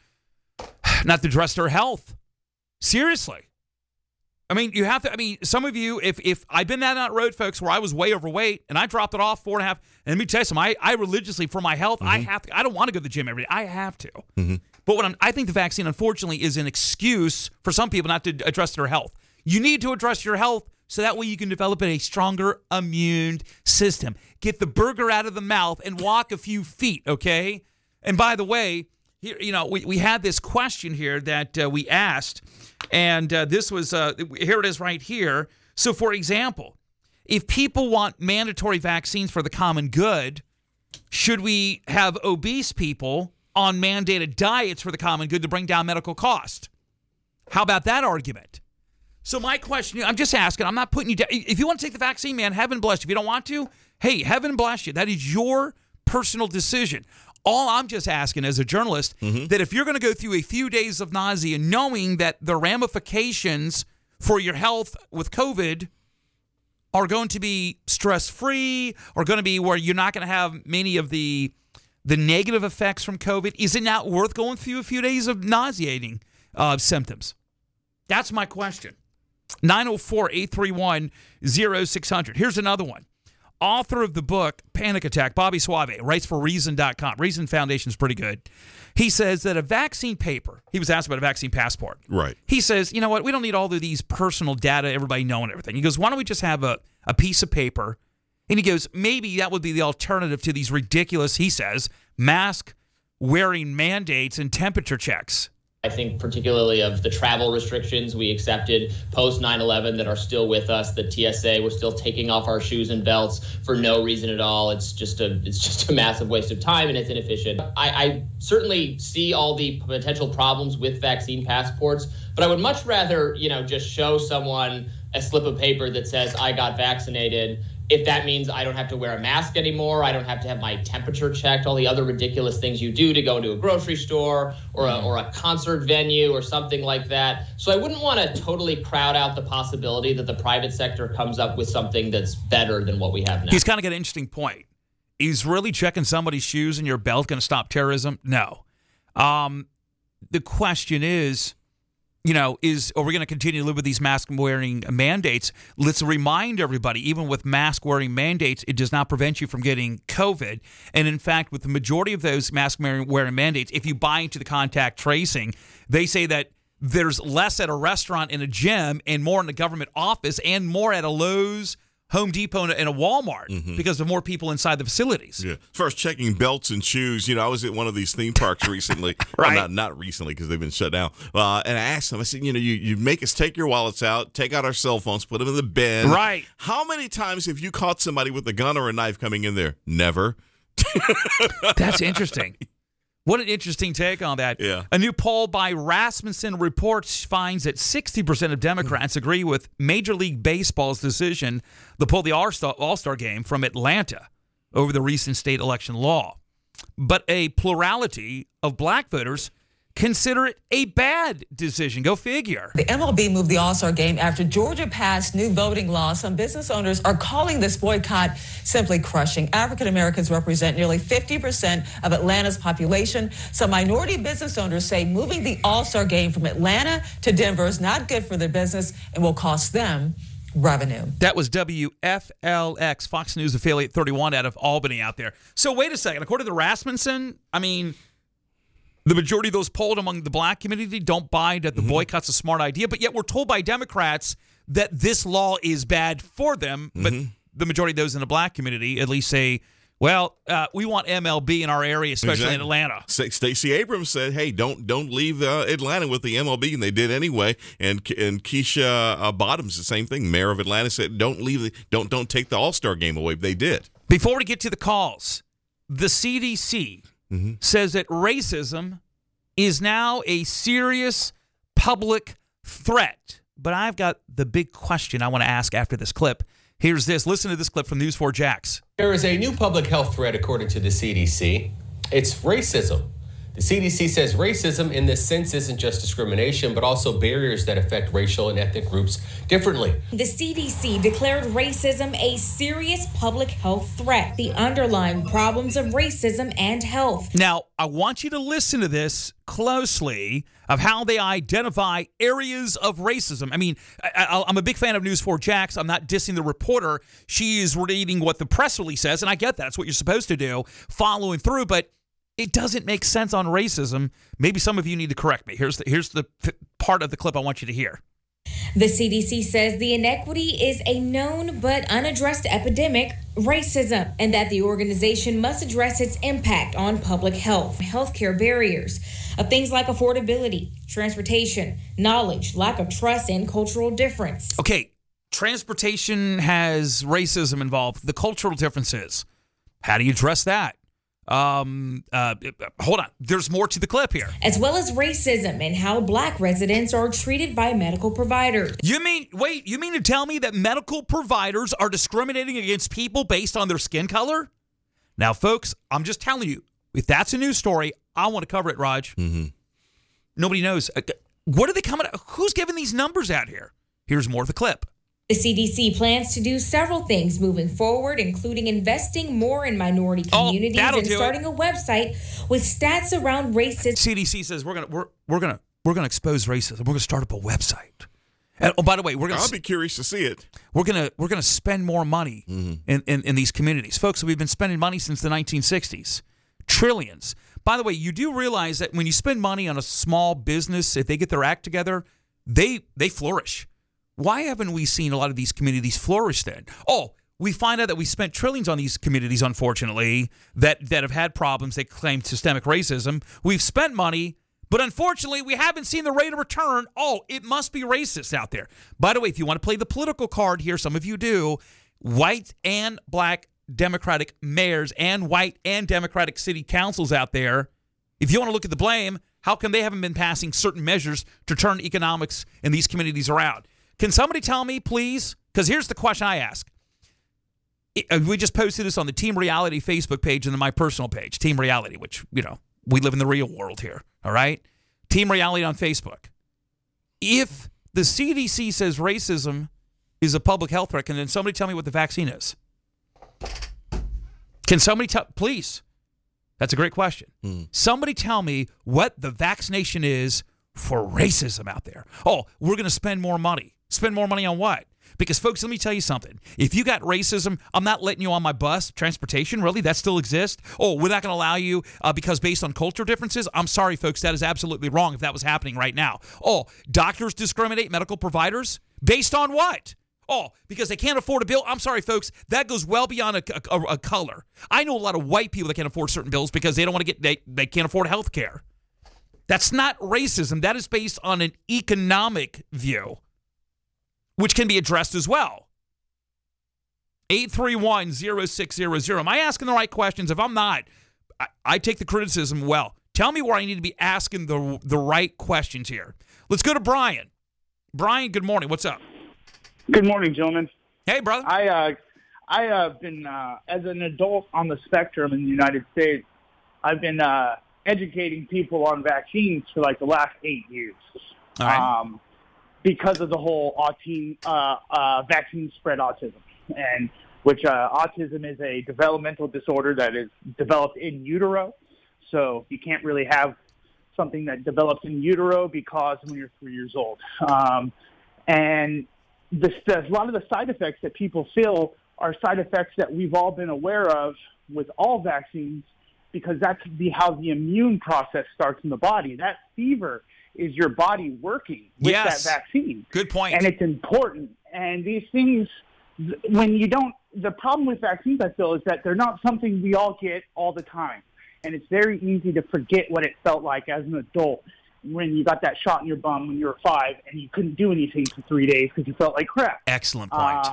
health. Seriously. I mean, you have to. Some of you, if I've been down that road, folks, where I was way overweight and I dropped it off 4.5, and let me tell you something, I religiously, for my health, I have to. I don't want to go to the gym every day. I have to. Mm-hmm. But I think the vaccine, unfortunately, is an excuse for some people not to address their health. You need to address your health so that way you can develop a stronger immune system. Get the burger out of the mouth and walk a few feet, okay? And by the way, here, we had this question here that we asked. And this was, here it is right here. So, for example, if people want mandatory vaccines for the common good, should we have obese people on mandated diets for the common good to bring down medical cost? How about that argument? So my question, I'm just asking, I'm not putting you down. If you want to take the vaccine, man, heaven bless you. If you don't want to, hey, heaven bless you. That is your personal decision. All I'm just asking as a journalist, that if you're going to go through a few days of nausea, knowing that the ramifications for your health with COVID are going to be stress-free, are going to be where you're not going to have many of the negative effects from COVID, is it not worth going through a few days of nauseating symptoms? That's my question. 904-831-0600. Here's another one. author of the book Panic Attack, Bobby Suave, writes for Reason.com. Reason Foundation is pretty good. He says that a vaccine paper, he was asked about a vaccine passport. Right. He says, you know what, we don't need all of these personal data, everybody knowing everything. He goes, why don't we just have a piece of paper? And he goes, maybe that would be the alternative to these ridiculous, he says, mask-wearing mandates and temperature checks. I think particularly of the travel restrictions we accepted post 9/11 that are still with us. The TSA, we're still taking off our shoes and belts for no reason at all. It's just a massive waste of time, and it's inefficient. I certainly see all the potential problems with vaccine passports, but I would much rather, just show someone a slip of paper that says I got vaccinated. If that means I don't have to wear a mask anymore, I don't have to have my temperature checked, all the other ridiculous things you do to go into a grocery store or a concert venue or something like that. So I wouldn't want to totally crowd out the possibility that the private sector comes up with something that's better than what we have now. He's kind of got an interesting point. Is really checking somebody's shoes and your belt going to stop terrorism? No. The question is, are we going to continue to live with these mask-wearing mandates? Let's remind everybody, even with mask-wearing mandates, it does not prevent you from getting COVID. And in fact, with the majority of those mask-wearing mandates, if you buy into the contact tracing, they say that there's less at a restaurant and a gym and more in the government office and more at a Lowe's, Home Depot, and a Walmart because of more people inside the facilities. Yeah. As far as checking belts and shoes, I was at one of these theme parks recently. Right. Well, not recently because they've been shut down. And I asked them, I said, you make us take your wallets out, take out our cell phones, put them in the bin. Right. How many times have you caught somebody with a gun or a knife coming in there? Never. That's interesting. What an interesting take on that. Yeah. A new poll by Rasmussen Reports finds that 60% of Democrats agree with Major League Baseball's decision to pull the All-Star game from Atlanta over the recent state election law. But a plurality of black voters consider it a bad decision. Go figure. The MLB moved the All-Star game after Georgia passed new voting laws. Some business owners are calling this boycott simply crushing. African Americans represent nearly 50% of Atlanta's population. Some minority business owners say moving the All-Star game from Atlanta to Denver is not good for their business and will cost them revenue. That was WFLX, Fox News affiliate 31 out of Albany out there. So wait a second. According to Rasmussen, the majority of those polled among the black community don't buy that the boycott's a smart idea, but yet we're told by Democrats that this law is bad for them. But the majority of those in the black community at least say, well, we want MLB in our area, especially in Atlanta. Stacey Abrams said, hey, don't leave Atlanta with the MLB, and they did anyway. And Keisha Bottoms, the same thing. Mayor of Atlanta said, don't take the All-Star game away. They did. Before we get to the calls, the CDC says that racism is now a serious public threat. But I've got the big question I want to ask after this clip. Here's this. Listen to this clip from News 4 Jax. There is a new public health threat according to the CDC. It's racism. The CDC says racism in this sense isn't just discrimination, but also barriers that affect racial and ethnic groups differently. The CDC declared racism a serious public health threat, the underlying problems of racism and health. Now, I want you to listen to this closely of how they identify areas of racism. I'm a big fan of News 4 Jax. I'm not dissing the reporter. She is reading what the press release says, and I get that. That's what you're supposed to do, following through, but it doesn't make sense on racism. Maybe some of you need to correct me. Here's the part of the clip I want you to hear. The CDC says the inequity is a known but unaddressed epidemic, racism, and that the organization must address its impact on public health, healthcare barriers of things like affordability, transportation, knowledge, lack of trust, and cultural difference. Okay, transportation has racism involved. The cultural differences. How do you address that? Hold on. There's more to the clip here. As well as racism and how black residents are treated by medical providers. You mean to tell me that medical providers are discriminating against people based on their skin color? Now, folks, I'm just telling you, if that's a news story, I want to cover it, Raj. Nobody knows. What are they coming? Who's giving these numbers out here? Here's more of the clip. The CDC plans to do several things moving forward, including investing more in minority communities and starting a website with stats around racism. CDC says we're gonna expose racism. We're gonna start up a website, And, by the way, I'll be curious to see it. We're gonna spend more money in these communities, folks. We've been spending money since the 1960s, trillions. By the way, you do realize that when you spend money on a small business, if they get their act together, they flourish. Why haven't we seen a lot of these communities flourish then? Oh, we find out that we spent trillions on these communities, unfortunately, that have had problems. They claim systemic racism. We've spent money, but unfortunately, we haven't seen the rate of return. Oh, it must be racist out there. By the way, if you want to play the political card here, some of you do, white and black Democratic mayors and white and Democratic city councils out there, if you want to look at the blame, how come they haven't been passing certain measures to turn economics in these communities around? Can somebody tell me, please? Because here's the question I ask. We just posted this on the Team Reality Facebook page and then my personal page, Team Reality, which, we live in the real world here, all right? Team Reality on Facebook. If the CDC says racism is a public health threat, can then somebody tell me what the vaccine is? Can somebody tell, please? That's a great question. Somebody tell me what the vaccination is for racism out there. Oh, we're going to spend more money. Spend more money on what? Because, folks, let me tell you something. If you got racism, I'm not letting you on my bus. Transportation, really? That still exists? Oh, we're not going to allow you because based on culture differences? I'm sorry, folks. That is absolutely wrong if that was happening right now. Oh, doctors discriminate medical providers? Based on what? Oh, because they can't afford a bill? I'm sorry, folks. That goes well beyond a color. I know a lot of white people that can't afford certain bills because they don't want to they can't afford health care. That's not racism. That is based on an economic view, which can be addressed as well. 831-0600. Am I asking the right questions? If I'm not, I take the criticism well. Tell me where I need to be asking the right questions here. Let's go to Brian. Brian, good morning. What's up? Good morning, gentlemen. Hey, brother. I have been, as an adult on the spectrum in the United States, I've been educating people on vaccines for like the last 8 years. All right. Because of the whole vaccine spread autism, and which autism is a developmental disorder that is developed in utero. So you can't really have something that develops in utero because when you're 3 years old. And a lot of the side effects that people feel are side effects that we've all been aware of with all vaccines, because that's how the immune process starts in the body. That fever is your body working with that vaccine. Good point. And it's important. And these things, when you don't, the problem with vaccines, I feel, is that they're not something we all get all the time. And it's very easy to forget what it felt like as an adult when you got that shot in your bum when you were 5 and you couldn't do anything for 3 days because you felt like crap. Excellent point.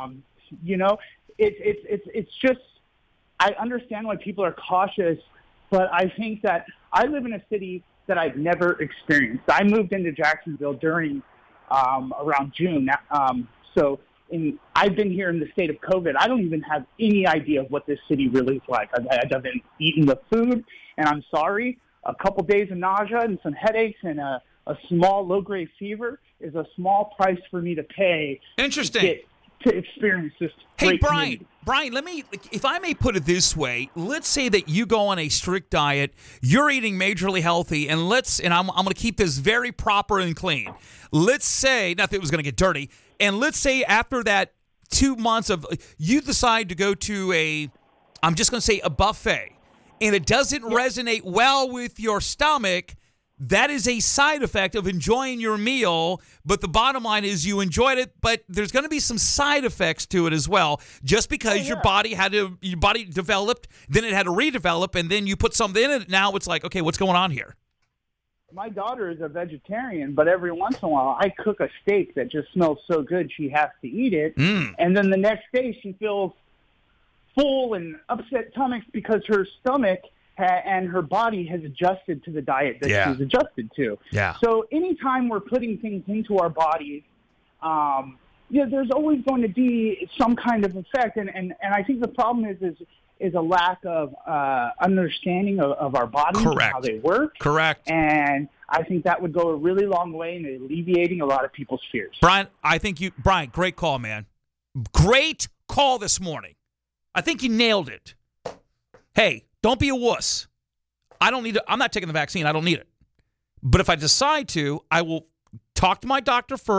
It's just, I understand why people are cautious, but I think that I live in a city that I've never experienced. I moved into Jacksonville during around June. I've been here in the state of COVID. I don't even have any idea of what this city really is like. I haven't eaten the food, and I'm sorry. A couple days of nausea and some headaches and a small low-grade fever is a small price for me to pay. Interesting. To experience this. Hey, great Brian, community. Brian, if I may put it this way, let's say that you go on a strict diet, you're eating majorly healthy, and I'm going to keep this very proper and clean. Let's say, not that it was going to get dirty, and let's say after that 2 months of, you decide to go to I'm just going to say a buffet, and it doesn't resonate well with your stomach. That is a side effect of enjoying your meal, but the bottom line is you enjoyed it, but there's going to be some side effects to it as well. Just because your body developed, then it had to redevelop, and then you put something in it, now it's like, okay, what's going on here? My daughter is a vegetarian, but every once in a while I cook a steak that just smells so good she has to eat it, and then the next day she feels full and upset stomachs because her stomach and her body has adjusted to the diet that she's adjusted to. Yeah. So anytime we're putting things into our bodies, there's always going to be some kind of effect. And I think the problem is a lack of understanding of our bodies and how they work. Correct. And I think that would go a really long way in alleviating a lot of people's fears. Brian, Brian, great call, man. Great call this morning. I think you nailed it. Hey, don't be a wuss. I'm not taking the vaccine. I don't need it. But if I decide to, I will talk to my doctor first,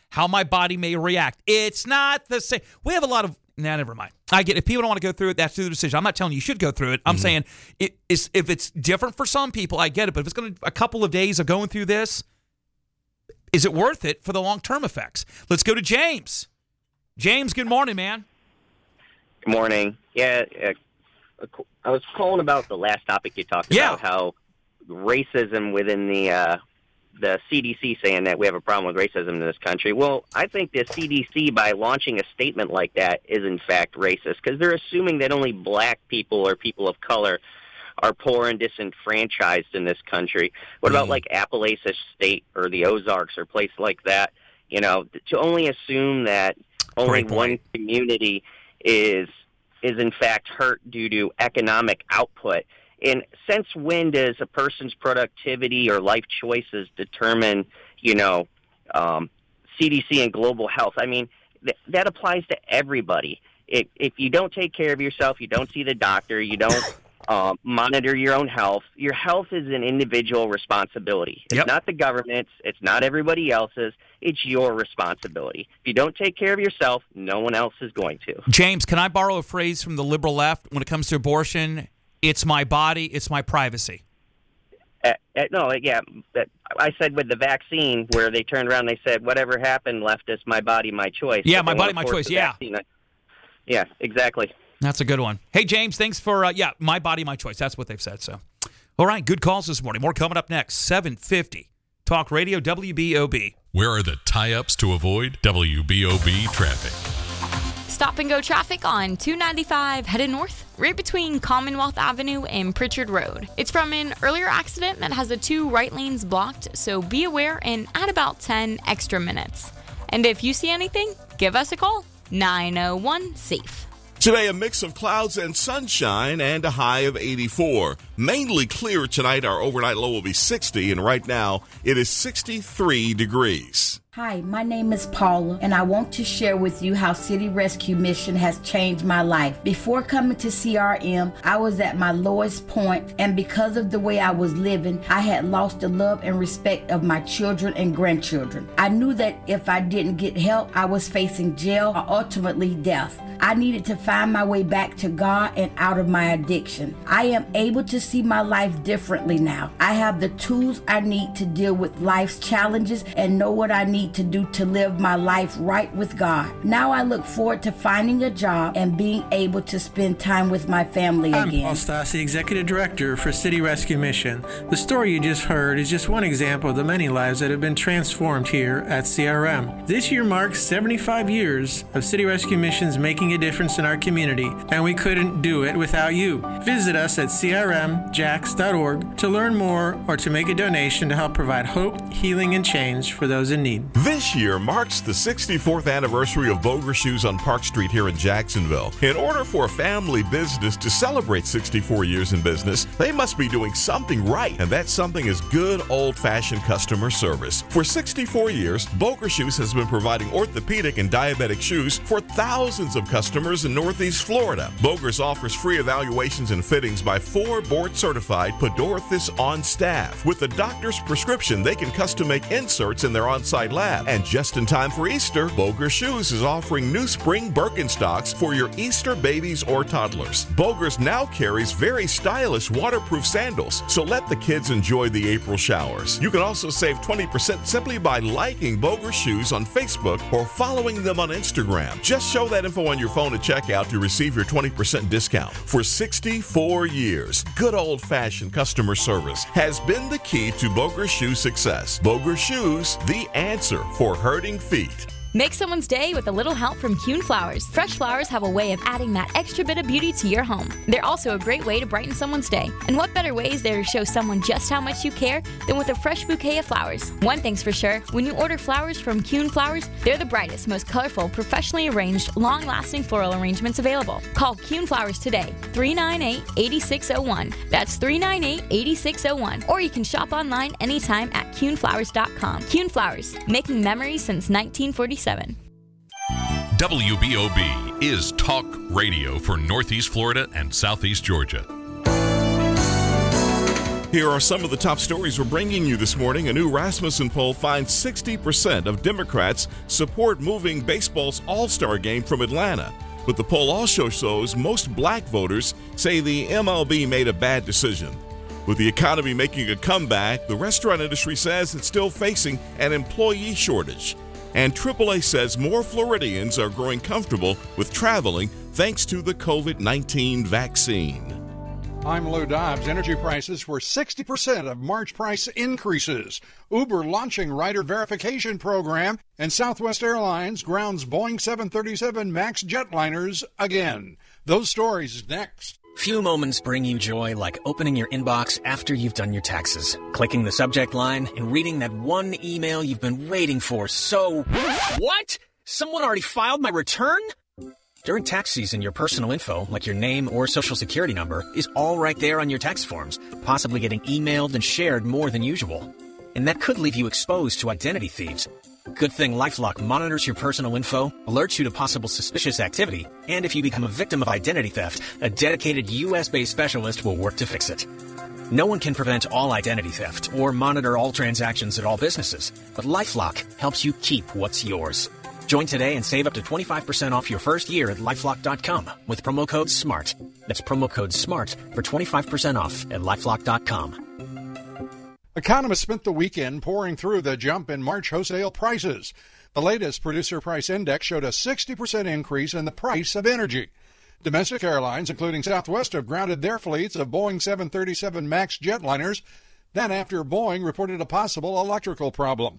how my body may react. It's not the same. We have a lot of... never mind. I get it. If people don't want to go through it, that's their decision. I'm not telling you should go through it. I'm saying if it's different for some people, I get it. But if it's going to a couple of days of going through this, is it worth it for the long-term effects? Let's go to James. James, good morning, man. Good morning. Yeah, I was calling about the last topic you talked about, how racism within the CDC saying that we have a problem with racism in this country. Well, I think the CDC, by launching a statement like that, is in fact racist, because they're assuming that only black people or people of color are poor and disenfranchised in this country. What about like Appalachia State or the Ozarks or places like that? You know, to only assume that only one community is in fact hurt due to economic output. And since when does a person's productivity or life choices determine, CDC and global health? I mean, that applies to everybody. If you don't take care of yourself, you don't see the doctor, you don't monitor your own health. Your health is an individual responsibility. It's not the government's. It's not everybody else's. It's your responsibility. If you don't take care of yourself, no one else is going to. James, can I borrow a phrase from the liberal left when it comes to abortion? It's my body. It's my privacy. I said with the vaccine, where they turned around and they said, whatever happened, leftist, my body, my choice. Yeah, my body, my choice. Yeah. Yeah, exactly. That's a good one. Hey, James, thanks for, my body, my choice. That's what they've said. So, all right, good calls this morning. More coming up next, 7:50. Talk Radio, WBOB. Where are the tie-ups to avoid WBOB traffic? Stop and go traffic on 295 headed north, right between Commonwealth Avenue and Pritchard Road. It's from an earlier accident that has the 2 right lanes blocked, so be aware and add about 10 extra minutes. And if you see anything, give us a call, 901-SAFE. Today, a mix of clouds and sunshine and a high of 84. Mainly clear tonight. Our overnight low will be 60, and right now it is 63 degrees. Hi, my name is Paula, and I want to share with you how City Rescue Mission has changed my life. Before coming to CRM, I was at my lowest point, and because of the way I was living, I had lost the love and respect of my children and grandchildren. I knew that if I didn't get help, I was facing jail or ultimately death. I needed to find my way back to God and out of my addiction. I am able to see my life differently now. I have the tools I need to deal with life's challenges and know what I need to do to live my life right with God. Now I look forward to finding a job and being able to spend time with my family again. I'm Paul Stassi, Executive Director for City Rescue Mission. The story you just heard is just one example of the many lives that have been transformed here at CRM. This year marks 75 years of City Rescue Mission's making a difference in our community, and we couldn't do it without you. Visit us at crmjax.org to learn more or to make a donation to help provide hope, healing, and change for those in need. This year marks the 64th anniversary of Boger Shoes on Park Street here in Jacksonville. In order for a family business to celebrate 64 years in business, they must be doing something right, and that something is good old-fashioned customer service. For 64 years, Boger Shoes has been providing orthopedic and diabetic shoes for thousands of customers in Northeast Florida. Boger's offers free evaluations and fittings by 4 board-certified podorthists on staff. With the doctor's prescription, they can custom make inserts in their on-site lab. And just in time for Easter, Boger Shoes is offering new spring Birkenstocks for your Easter babies or toddlers. Boger's now carries very stylish waterproof sandals, so let the kids enjoy the April showers. You can also save 20% simply by liking Boger Shoes on Facebook or following them on Instagram. Just show that info on your phone at checkout to receive your 20% discount. For 64 years, good old-fashioned customer service has been the key to Boger Shoes' success. Boger Shoes, the answer for hurting feet. Make someone's day with a little help from Kuhn Flowers. Fresh flowers have a way of adding that extra bit of beauty to your home. They're also a great way to brighten someone's day. And what better way is there to show someone just how much you care than with a fresh bouquet of flowers? One thing's for sure, when you order flowers from Kuhn Flowers, they're the brightest, most colorful, professionally arranged, long-lasting floral arrangements available. Call Kuhn Flowers today, 398-8601. That's 398-8601. Or you can shop online anytime at kuhnflowers.com. Kuhn Flowers, making memories since 1947. WBOB is talk radio for Northeast Florida and Southeast Georgia. Here are some of the top stories we're bringing you this morning. A new Rasmussen poll finds 60% of Democrats support moving baseball's All-Star game from Atlanta. But the poll also shows most black voters say the MLB made a bad decision. With the economy making a comeback, the restaurant industry says it's still facing an employee shortage. And AAA says more Floridians are growing comfortable with traveling thanks to the COVID-19 vaccine. I'm Lou Dobbs. Energy prices were 60% of March price increases. Uber launching rider verification program, and Southwest Airlines grounds Boeing 737 MAX jetliners again. Those stories next. Few moments bring you joy like opening your inbox after you've done your taxes, clicking the subject line, and reading that one email you've been waiting for. So, what? Someone already filed my return? During tax season, your personal info, like your name or social security number, is all right there on your tax forms, possibly getting emailed and shared more than usual. And that could leave you exposed to identity thieves. Good thing LifeLock monitors your personal info, alerts you to possible suspicious activity, and if you become a victim of identity theft, a dedicated U.S.-based specialist will work to fix it. No one can prevent all identity theft or monitor all transactions at all businesses, but LifeLock helps you keep what's yours. Join today and save up to 25% off your first year at LifeLock.com with promo code SMART. That's promo code SMART for 25% off at LifeLock.com. Economists spent the weekend pouring through the jump in March wholesale prices. The latest Producer Price Index showed a 60% increase in the price of energy. Domestic airlines, including Southwest, have grounded their fleets of Boeing 737 MAX jetliners. Then after Boeing reported a possible electrical problem.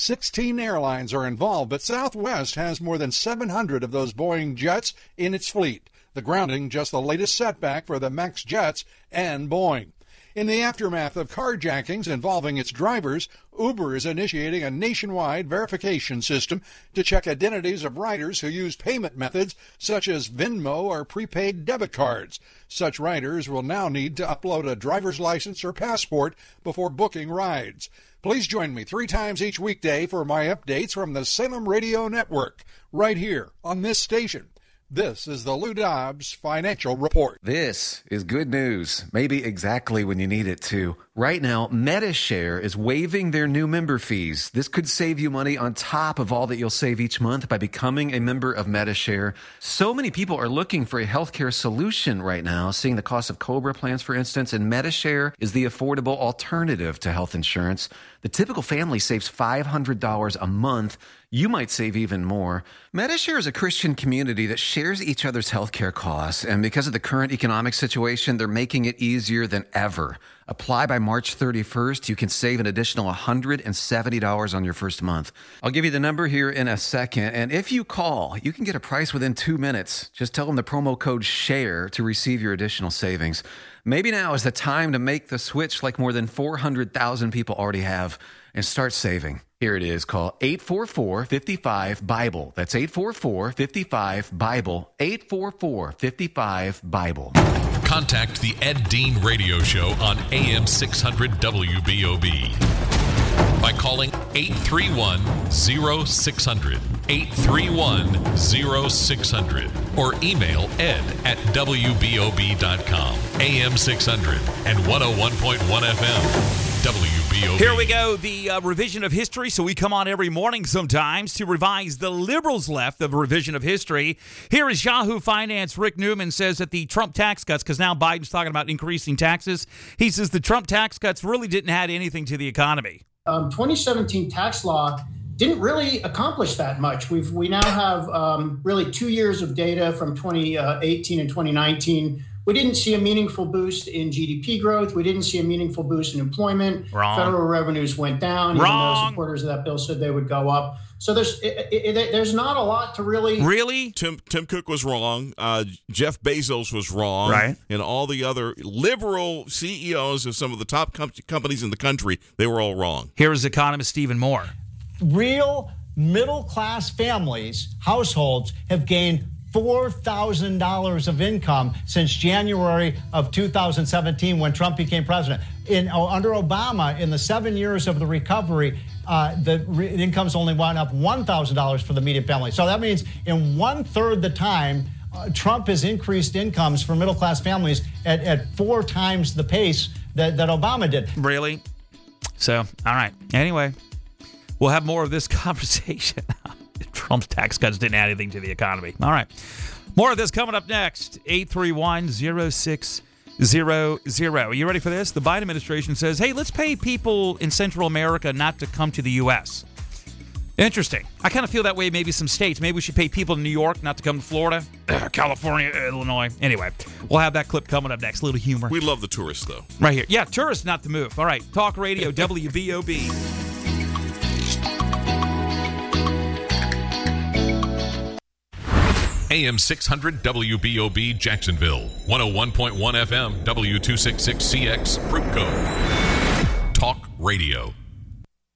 16 airlines are involved, but Southwest has more than 700 of those Boeing jets in its fleet. The grounding just the latest setback for the MAX jets and Boeing. In the aftermath of carjackings involving its drivers, Uber is initiating a nationwide verification system to check identities of riders who use payment methods such as Venmo or prepaid debit cards. Such riders will now need to upload a driver's license or passport before booking rides. Please join me 3 times each weekday for my updates from the Salem Radio Network, right here on this station. This is the Lou Dobbs Financial Report. This is good news, maybe exactly when you need it to. Right now, Medi-Share is waiving their new member fees. This could save you money on top of all that you'll save each month by becoming a member of Medi-Share. So many people are looking for a healthcare solution right now, seeing the cost of COBRA plans, for instance, and Medi-Share is the affordable alternative to health insurance. The typical family saves $500 a month. You might save even more. Medi-Share is a Christian community that shares each other's healthcare costs, and because of the current economic situation, they're making it easier than ever. Apply by March 31st. You can save an additional $170 on your first month. I'll give you the number here in a second, and if you call, you can get a price within 2 minutes. Just tell them the promo code SHARE to receive your additional savings. Maybe now is the time to make the switch like more than 400,000 people already have and start saving. Here it is. Call 844-55-BIBLE. That's 844-55-BIBLE. 844-55-BIBLE. Contact the Ed Dean Radio Show on AM 600 WBOB by calling 831-0600, 831-0600, or email ed@wbob.com. AM 600 and 101.1 FM. WBOB. Here we go, the revision of history. So we come on every morning sometimes to revise the liberals' left of revision of history. Here is Yahoo Finance. Rick Newman says that the Trump tax cuts, because now Biden's talking about increasing taxes, he says the Trump tax cuts really didn't add anything to the economy. 2017 tax law didn't really accomplish that much. We now have really 2 years of data from 2018 and 2019. We didn't see a meaningful boost in GDP growth. We didn't see a meaningful boost in employment. Wrong. Federal revenues went down, even though supporters of that bill said they would go up. So there's not a lot to really... Really? Tim Cook was wrong. Jeff Bezos was wrong. Right. And all the other liberal CEOs of some of the top companies in the country, they were all wrong. Here is economist Stephen Moore. Real middle-class families, households, have gained $4,000 of income since January of 2017 when Trump became president. Under Obama, in the 7 years of the recovery, the incomes only went up $1,000 for the median family. So that means in 1/3 the time, Trump has increased incomes for middle-class families at 4 times the pace that Obama did. Really? So, all right. Anyway, we'll have more of this conversation. Trump's tax cuts didn't add anything to the economy. All right. More of this coming up next. 831-0600. Are you ready for this? The Biden administration says, hey, let's pay people in Central America not to come to the U.S. Interesting. I kind of feel that way maybe some states. Maybe we should pay people in New York not to come to Florida, California, Illinois. Anyway, we'll have that clip coming up next. A little humor. We love the tourists, though. Right here. Yeah, tourists not the move. All right. Talk Radio, WBOB. AM 600 WBOB Jacksonville, 101.1 FM W266CX Fruitco. Talk Radio.